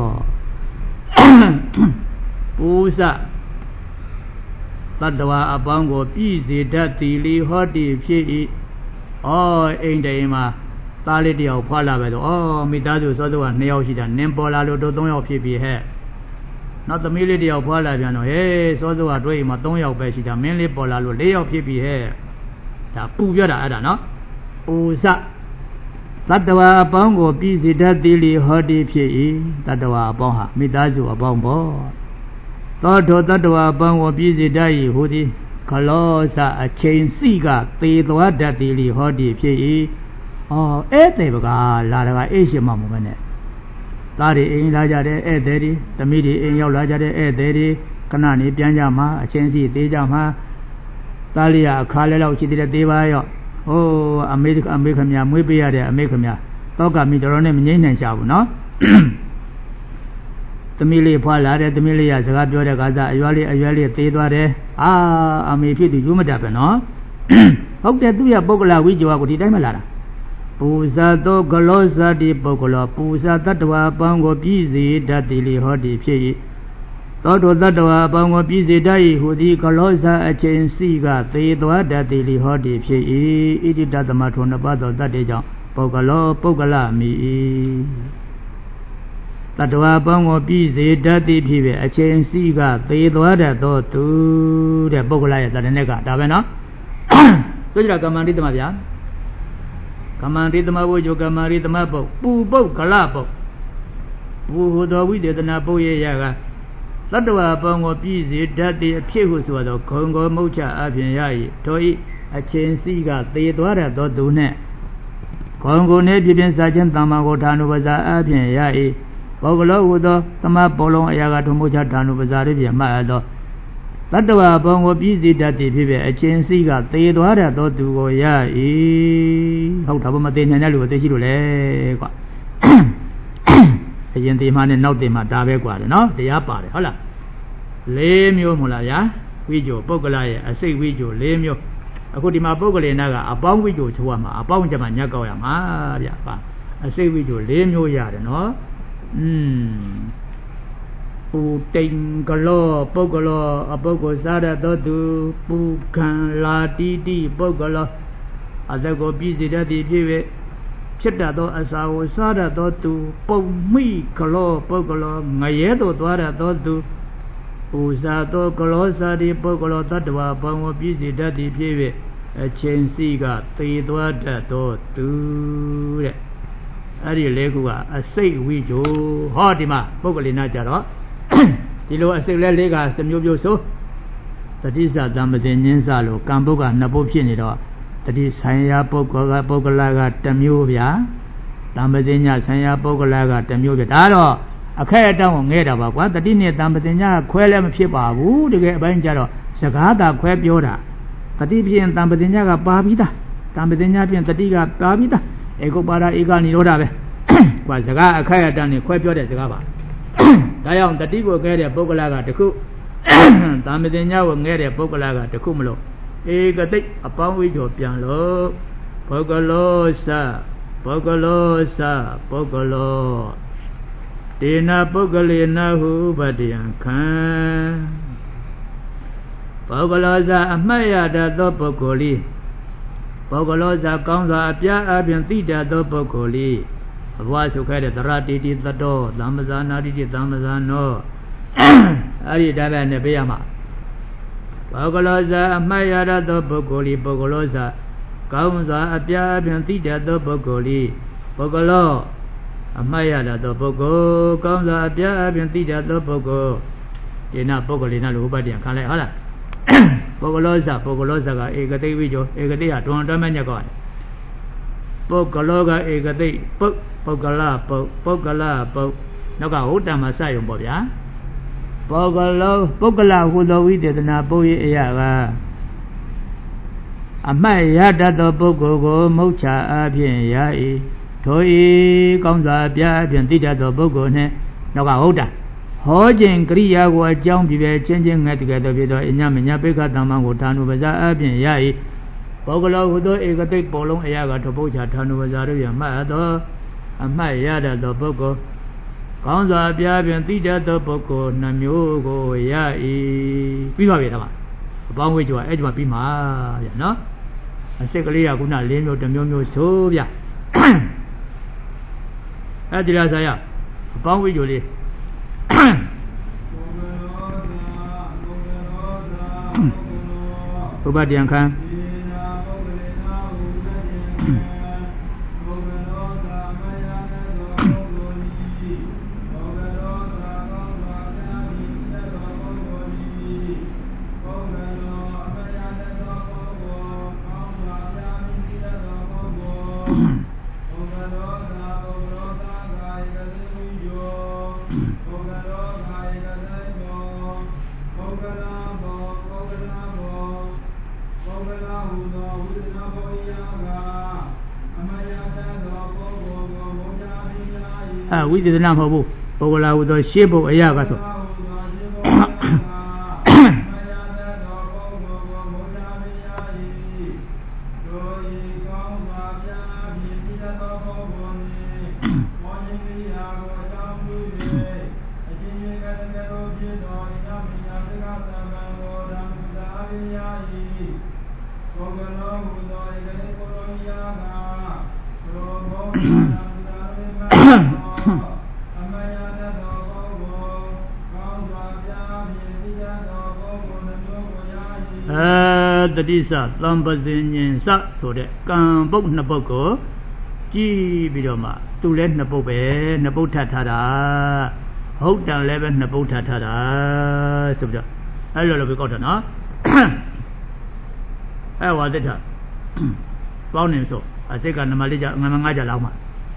ပူဇသတ္တဝါအပေါင်းကိုပြည့်စေတတ်သည်လေဟောတိဖြစ်၏အိမ်တိုင်မှာသားလေးတယောက်ဖွာလာပဲဆိုမိသားစုစောစောက2ယောက်ရှိတာနင်းပေါ်လာလို့တို့3ယောက်ဖြစ်ပြီဟဲ့နောက်သမီးလေးတယောက်ဖွာလာပြန်တော့စောစောကတို့အိမ်မှာ3ယောက်ပဲရှိတာမင်းလေးပေါ်လာလို့4ယောက်ဖြစ်ပြီဟဲ့ဒါပူပြတာအဲ့ဒါနော်ပူဇသတ္တဝါအပေါင်းကိုပြည့်စေတတ်သည်လေဟောတိဖြစ်၏တတ္တဝါအပေါင်းဟာမိသားစုအပေါင်းပေါ့သောထိုတတ္တဝါအပေါင်းကိုပြည့်စေတတ်၏ဟူသည်ကလောစအချိန်စီကသေသွားတတ်သည်လေဟောတိဖြစ်၏ဧည့်သည်ပကလာတကအေးရှိမှမဟုတ်နဲ့သားတွေအိမ်လာကြတဲ့ဧည့်သည်တွေသမီးတွေအိမ်ရောက်လာကြတဲ့ဧည့်သည်တွေခဏနေပြန်ကြမှာအချင်းစီသေးကြမှာသားလေးကအခါလဲလောက်ရှိသေးတယ်သေးပါရောအမေခမမွေးပေးရတဲ့အမေခမတော့ကမိတော်တော်နဲ့မငိမ့်နိုင်ရှာဘူးနော်သမီးလေးဖွာလာတယ်သမီးလေးကစကားပြောတဲ့ခါကျအရွယ်လေးသေးသွားတယ်အမေဖြစ်သူယူမတတ်ပဲနော်ဟုတ်တယ်သူရပုဂ္ဂလဝိဇ္ဇဝကိုဒီတိုင်းမလာတာပူဇာသောကလောဇာတိပုဂ္ဂလောပူဇာတတ္တဝါအပေါင်းကိုပြည့်စေတတ်သည်လေဟောတိဖြစ်၏သောတောတတ္တဝါအပေါင်းကိုပြည့်စေတတ်၏ဟူသည်ကလောဇာအချိန်စီကသေသွားတတ်သည်လေဟောတိဖြစ်၏ဣတိတသမထုံနှစ်ပါးသောတတ္တေကြောင့်ပုဂ္ဂလောပုဂ္ဂလမိ၏တတ္တဝါအပေါင်းကိုပြည့်စေတတ်သည်ဖြစ်ပေအချိန်စီကသေသွားတတ်သောသူတဲ့ပုဂ္ဂလရဲ့တတ္တနဲ့ကဒါပဲနော်တို့ကြကမ္မန္တိသမဗျာကမ္မန္တိသမဘုဇောကမ္မန္တိသမပုပူပုဂ္ဂလပုပူဟူသောဝိသေသနာပုရိယကသတ္တဝါပေါင်းကိုပြည့်စေတတ်သည့်အဖြစ်ဟုဆိုသောဂုံကိုမုတ်ချအပြင်ရ၏တို့၏အချင်းစီကသေသွားတတ်သောသူနှင့်ဂုံကိုနှင့်ပြပြင်းစားခြင်းတမ္မာကိုဌာနုပဇာအပြင်ရ၏ပုဂ္ဂလောဟုသောသမဘောလုံးအရာကထုံမုတ်ချဌာနုပဇာတို့ဖြင့်မှတ်သောတတ္တဝါပေါင်းကိုပြည့်စေတတ်သည်ဖြစ်ပေအချင်းစီကသေသွားတတ်သောသူကိုရ၏ဟုတ်တာဘမသေးနိုင်တဲ့လူကိုသိရှိလို့လေကွာအရင်သေးမှနဲ့နောက်သေးမှဒါပဲကွာတယ်နော်တရားပါတယ်ဟုတ်လား၄မျိုးမဟုတ်လားဗျာဝိဇ္ဇောပုဂ္ဂလရဲ့အစိတ်ဝိဇ္ဇော၄မျိုးအခုဒီမှာပုဂ္ဂလေနာကအပေါင်းဝိဇ္ဇောချိုးရမှာအပေါင်းကြမှာညက်ကောက်ရမှာဗျာပါအစိတ်ဝိဇ္ဇော၄မျိုးရတယ်နော်ပူတိန်ကလောပုဂ္ဂလောအပုဂ္ဂိုလ်စားရသောသူပူခံလာတိတိပုဂ္ဂလောအသက်ကိုပြည့်စေတတ်သည်ဖြစ်၍ဖြစ်တတ်သောအစာကိုစားရသောသူပုံမိကလောပုဂ္ဂလောငရဲသို့သွားရသောသူပူဇာသောကလောစာတိပုဂ္ဂလောတတ္တဝါပေါင်းကိုပြည့်စေတတ်သည်ဖြစ်၍အချင်းစီကသေသွားတတ်သောသူတဲ့အဲ့ဒီလေးခုကအစိတ်ဝိဇ္ဇောဟောဒီမှာပုဂ္ဂလိနာကြတော့ဒီလိုအစိတ်လေးကစမျိုးမျိုးဆိုတတိစသံပတိညင်းစလို့ကံပုဂ္ဂနှစ်ပုဒ်ဖြစ်နေတော့တတိဆိုင်ရာပုဂ္ဂလကတစ်မျိုးဗျာသံပတိညဆိုင်ရာပုဂ္ဂလကတစ်မျိုးဗျာဒါတော့အခက်အတောင်းကိုငဲတာပါကွာတတိနဲ့သံပတိညခွဲလည်းမဖြစ်ပါဘူးတကယ်အပိုင်းကြတော့စကားသာခွဲပြောတာတတိဖြင့်သံပတိညကပါပြီးသားသံပတိညဖြင့်တတိကပါပြီးသားဧကုပ္ပါဒဧကနိရောဓပဲကွာစကားအခက်အတောင်းနဲ့ခွဲပြောတဲ့စကားပါဒါကြောင့်တတိကိုငဲတဲ့ပုဂ္ဂလကတခုသံပတိညကိုငဲတဲ့ပုဂ္ဂလကတခုမလို့ဧကတိတ်အပေါင်းဝိဇ္ဇောပြန်လို့ပုဂ္ဂလောစပုဂ္ဂလောတေနပုဂ္ဂလေနဟုပတ္တယံခံပုဂ္ဂလောစအမှတ်ရတတ်သောပုဂ္ဂိုလ်ဤပုဂ္ဂလောစကောင်းစွာအပြားအပြင်သိတတ်သောပုဂ္ဂိုလ်ဤအဘဝဆုခဲတဲ့သရတိတိသတ္တောသမ္မဇာနာတိတိသမ္မဇာနောအဲ့ဒီတိုင်းပဲနဲ့ပြရမှာပုဂ္ဂလောစအမှတ်ရတတ်သောပုဂ္ဂိုလ်ဤပုဂ္ဂလောစကောင်းစွာအပြားအပြင်သိတတ်သောပုဂ္ဂိုလ်ဤပုဂ္ဂလောအမှတ်ရတတ်သောပုဂ္ဂိုလ်ကောင်းစွာအပြားအပြင်သိတတ်သောပုဂ္ဂိုလ်ဒီနာပုဂ္ဂလိနာလို့ဥပဒိယခံလိုက်ဟုတ်လားပုဂ္ဂလောစကဧကတိဝိဇ္ဇောဧကတိဟာတွန်တွဲမဲ့ညက်ကောတယ်ပုဂ္ဂလောကဧကတိပုဂ္ဂလနောက်ကဟုတ်တံမှာစရုံပေါ့ဗျာပုဂ္ဂလဟူသောဝိသေသနာပုရိအရာကအမှတ်ရတတ်သောပုဂ္ဂိုလ်ကိုမုတ်ချအပြင်ရ၏ထိုဤကောင်းစွာပြအပြင်သိတတ်သောပုဂ္ဂိုလ်နှင့်နောက်ကဟုတ်တာဟောခြင်းကရိယာကိုအကြောင်းပြပဲချင်းချင်းငဲ့တကယ်တော့ဖြစ်သောအညမညပိက္ခသမ္မံကိုဌာနုပဇာအပြင်ရ၏ဘောကလောဟုသောဧကတိတ်ပေါ်လုံးအရာကထပုတ်ချထာနုဝဇာတို့ရမှတ်သောအမှတ်ရတတ်သောပုဂ္ဂိုလ်ကောင်းစွာပြဖြင့်သိတတ်သောပုဂ္ဂိုလ်နှမျိုးကိုရ၏ပြီးပါပြီဒါကအပေါင်းဝိဇ္ဇာအဲ့ဒီမှာပြီးမှာဗျာနော်အစစ်ကလေးကခုန၄မျိုးတစ်မျိုးမျိုးဆိုဗျာအဲ့ဒီလားဆရာအပေါင်းဝိဇ္ဇာလေးဥပဒယံခံဝိသေသနာမဟုတ်ဘူးပုဂ္ဂလာဟုသောရှေးဘုတ်အရာကဆိုတတိစသံပဇင်ညင်စဆိုတဲ့ကံပုတ်နှစ်ပုတ်ကိုကြည့်ပြီးတော့မှသူလည်းနှစ်ပုတ်ပဲနှစ်ပုတ်ထပ်ထားတာဟုတ်တယ်လည်းပဲနှစ်ပုတ်ထပ်ထားတာဆိုပြီးတော့အဲ့လိုလိုပဲကောက်တာနော်အဲ့ဝါသစ်တာပေါင်းနေဆိုအစိတ်ကနမလေးကြငါငါကြလောက်မှာ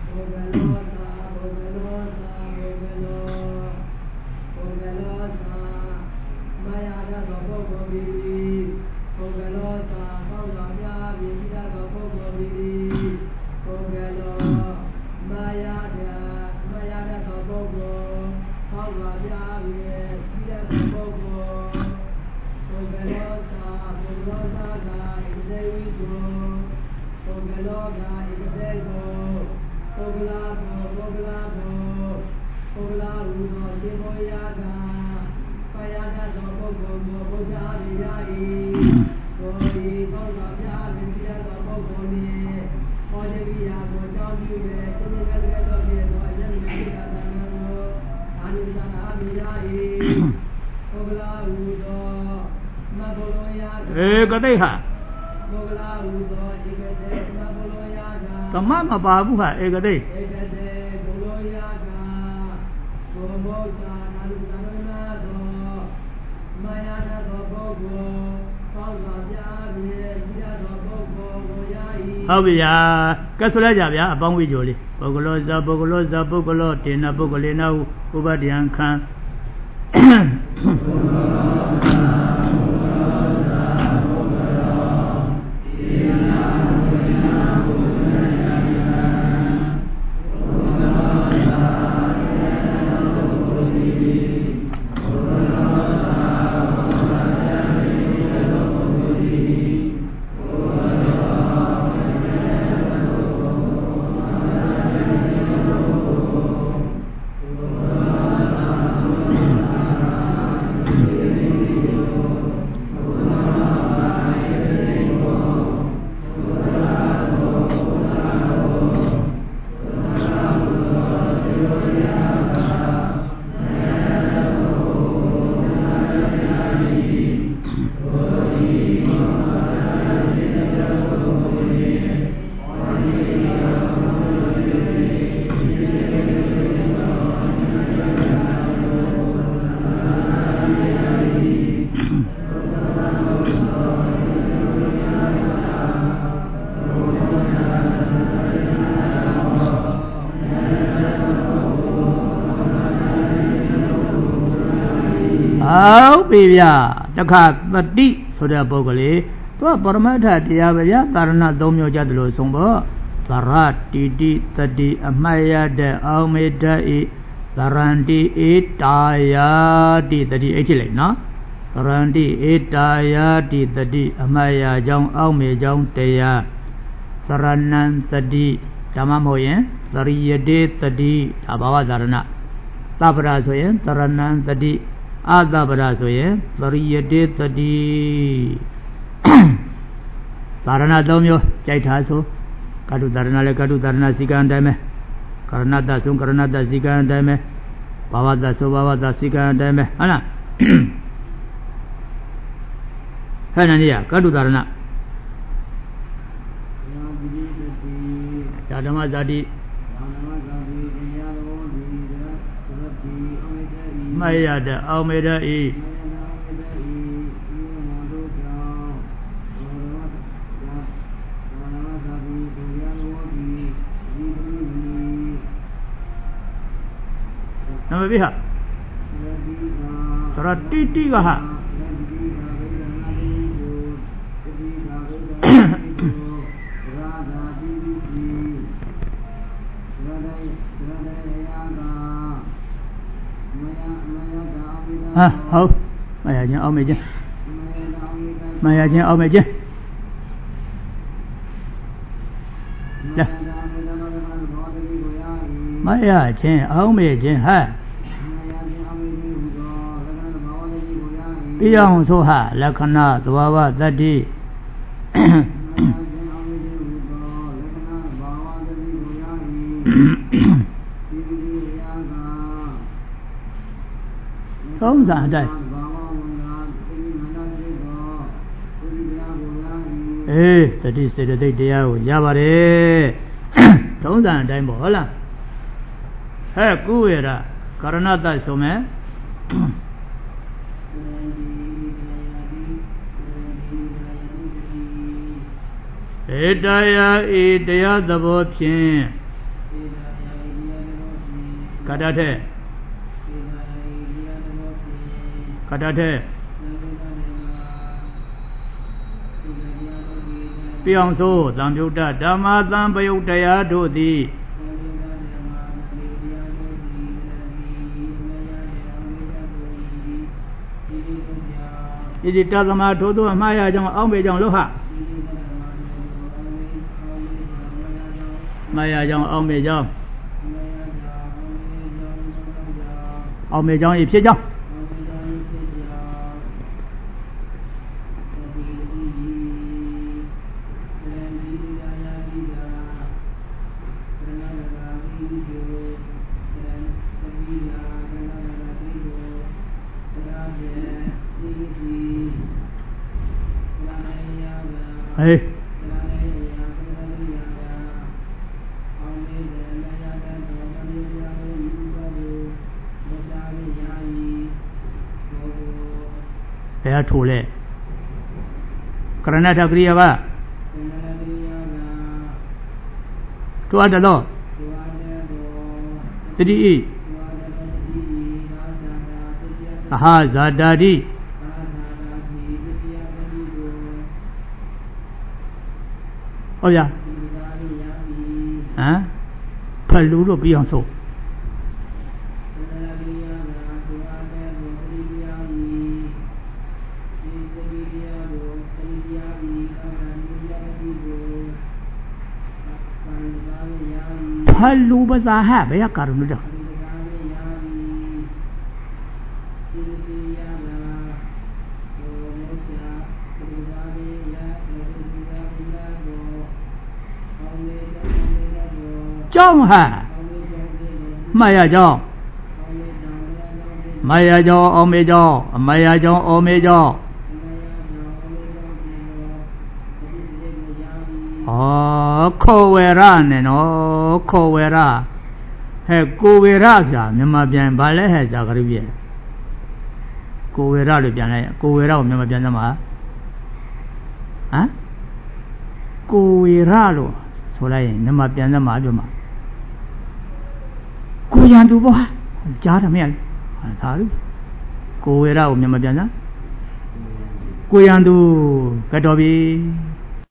ကတိဟာသမမပါဘူးဟာဧကတိဟုတ်ပြီဗျာကဲဆိုလိုက်ကြဗျာအပေါင်းဝိဇ္ဇာလေးပုဂ္ဂလောဇာပုဂ္ဂလောဇာပုဂ္ဂလောတေနပုဂ္ဂလေနဟုဥပဒယံခံဟုတ်ပြီဗျာတခါတတိဆိုတဲ့ပုဂ္ဂိုလ်လေးသူကပရမတ္ထတရားပဲဗျာသာရဏ၃မျိုးကြတယ်လို့ဆိုပေါ့သရတိတိတတိအမှတ်ရတဲ့အောင်မေတ္တဤသရန္တိဧတာယာတိတတိအဲ့ဒီလေနော်သ Sarandi etaya di tadi amaya jong au me jong teya Saranan tadi Dhamma moyen Sariyade tadi Abhava dharana Tabara soyen Saranan tadi Adabara soyen Sariyade tadi Dharana domyo Jaitha so Kadu dharana le kadu dharana sikan dame Karanata sun karanata sikan dame Bhavada so bhavada sikan dame Hana Hana niya kadu dharana Yadama zadi Mayada aumeda i Nama biha Saratiti kaha Hầu Maya chứ ông mày chứ Maya chứ ông mày chứ Maya chứ ông mày chứ ha Iyang so ha Lakhana Dvava Tati Không giả đây Ê Tati sẽ được đây đeo Giá bà đi Không giả đây bỏ là Hê cú về ra Karanata so me Etaya etaya Dabo Pien Kadate Kadate Piang so Zambyuta Dhamma Zambayutaya Dodi Idi Tadama Todo Maya Jang Aumbe Jang Loha Maya Jang Aumbe Jang Aumbe Jang Y Phía Jang Hey. Bea thủ lệ Karanata Kriya ba Tua ada lo Tadi i Aha zadadi Oh ya Hả Phải lú rồi bị hỏng sổ Phải lú bà giá hả bây giờ cả rồi được Trong hả Maya cho Maya cho ome cho Maya cho ome cho Khowera nè nó Khowera Hè Khowera kìa Nhưng mà biển bà lẽ hè chả cái gì Khowera được biển này Khowera của mình mà biển ra mà Hả Khowera luôn Số này Nhưng mà biển ra mà cho mà Cô yan tu bo cha thằng mẹ thả đi cô era của mình màပြန်ra cô yan tu cái đó bị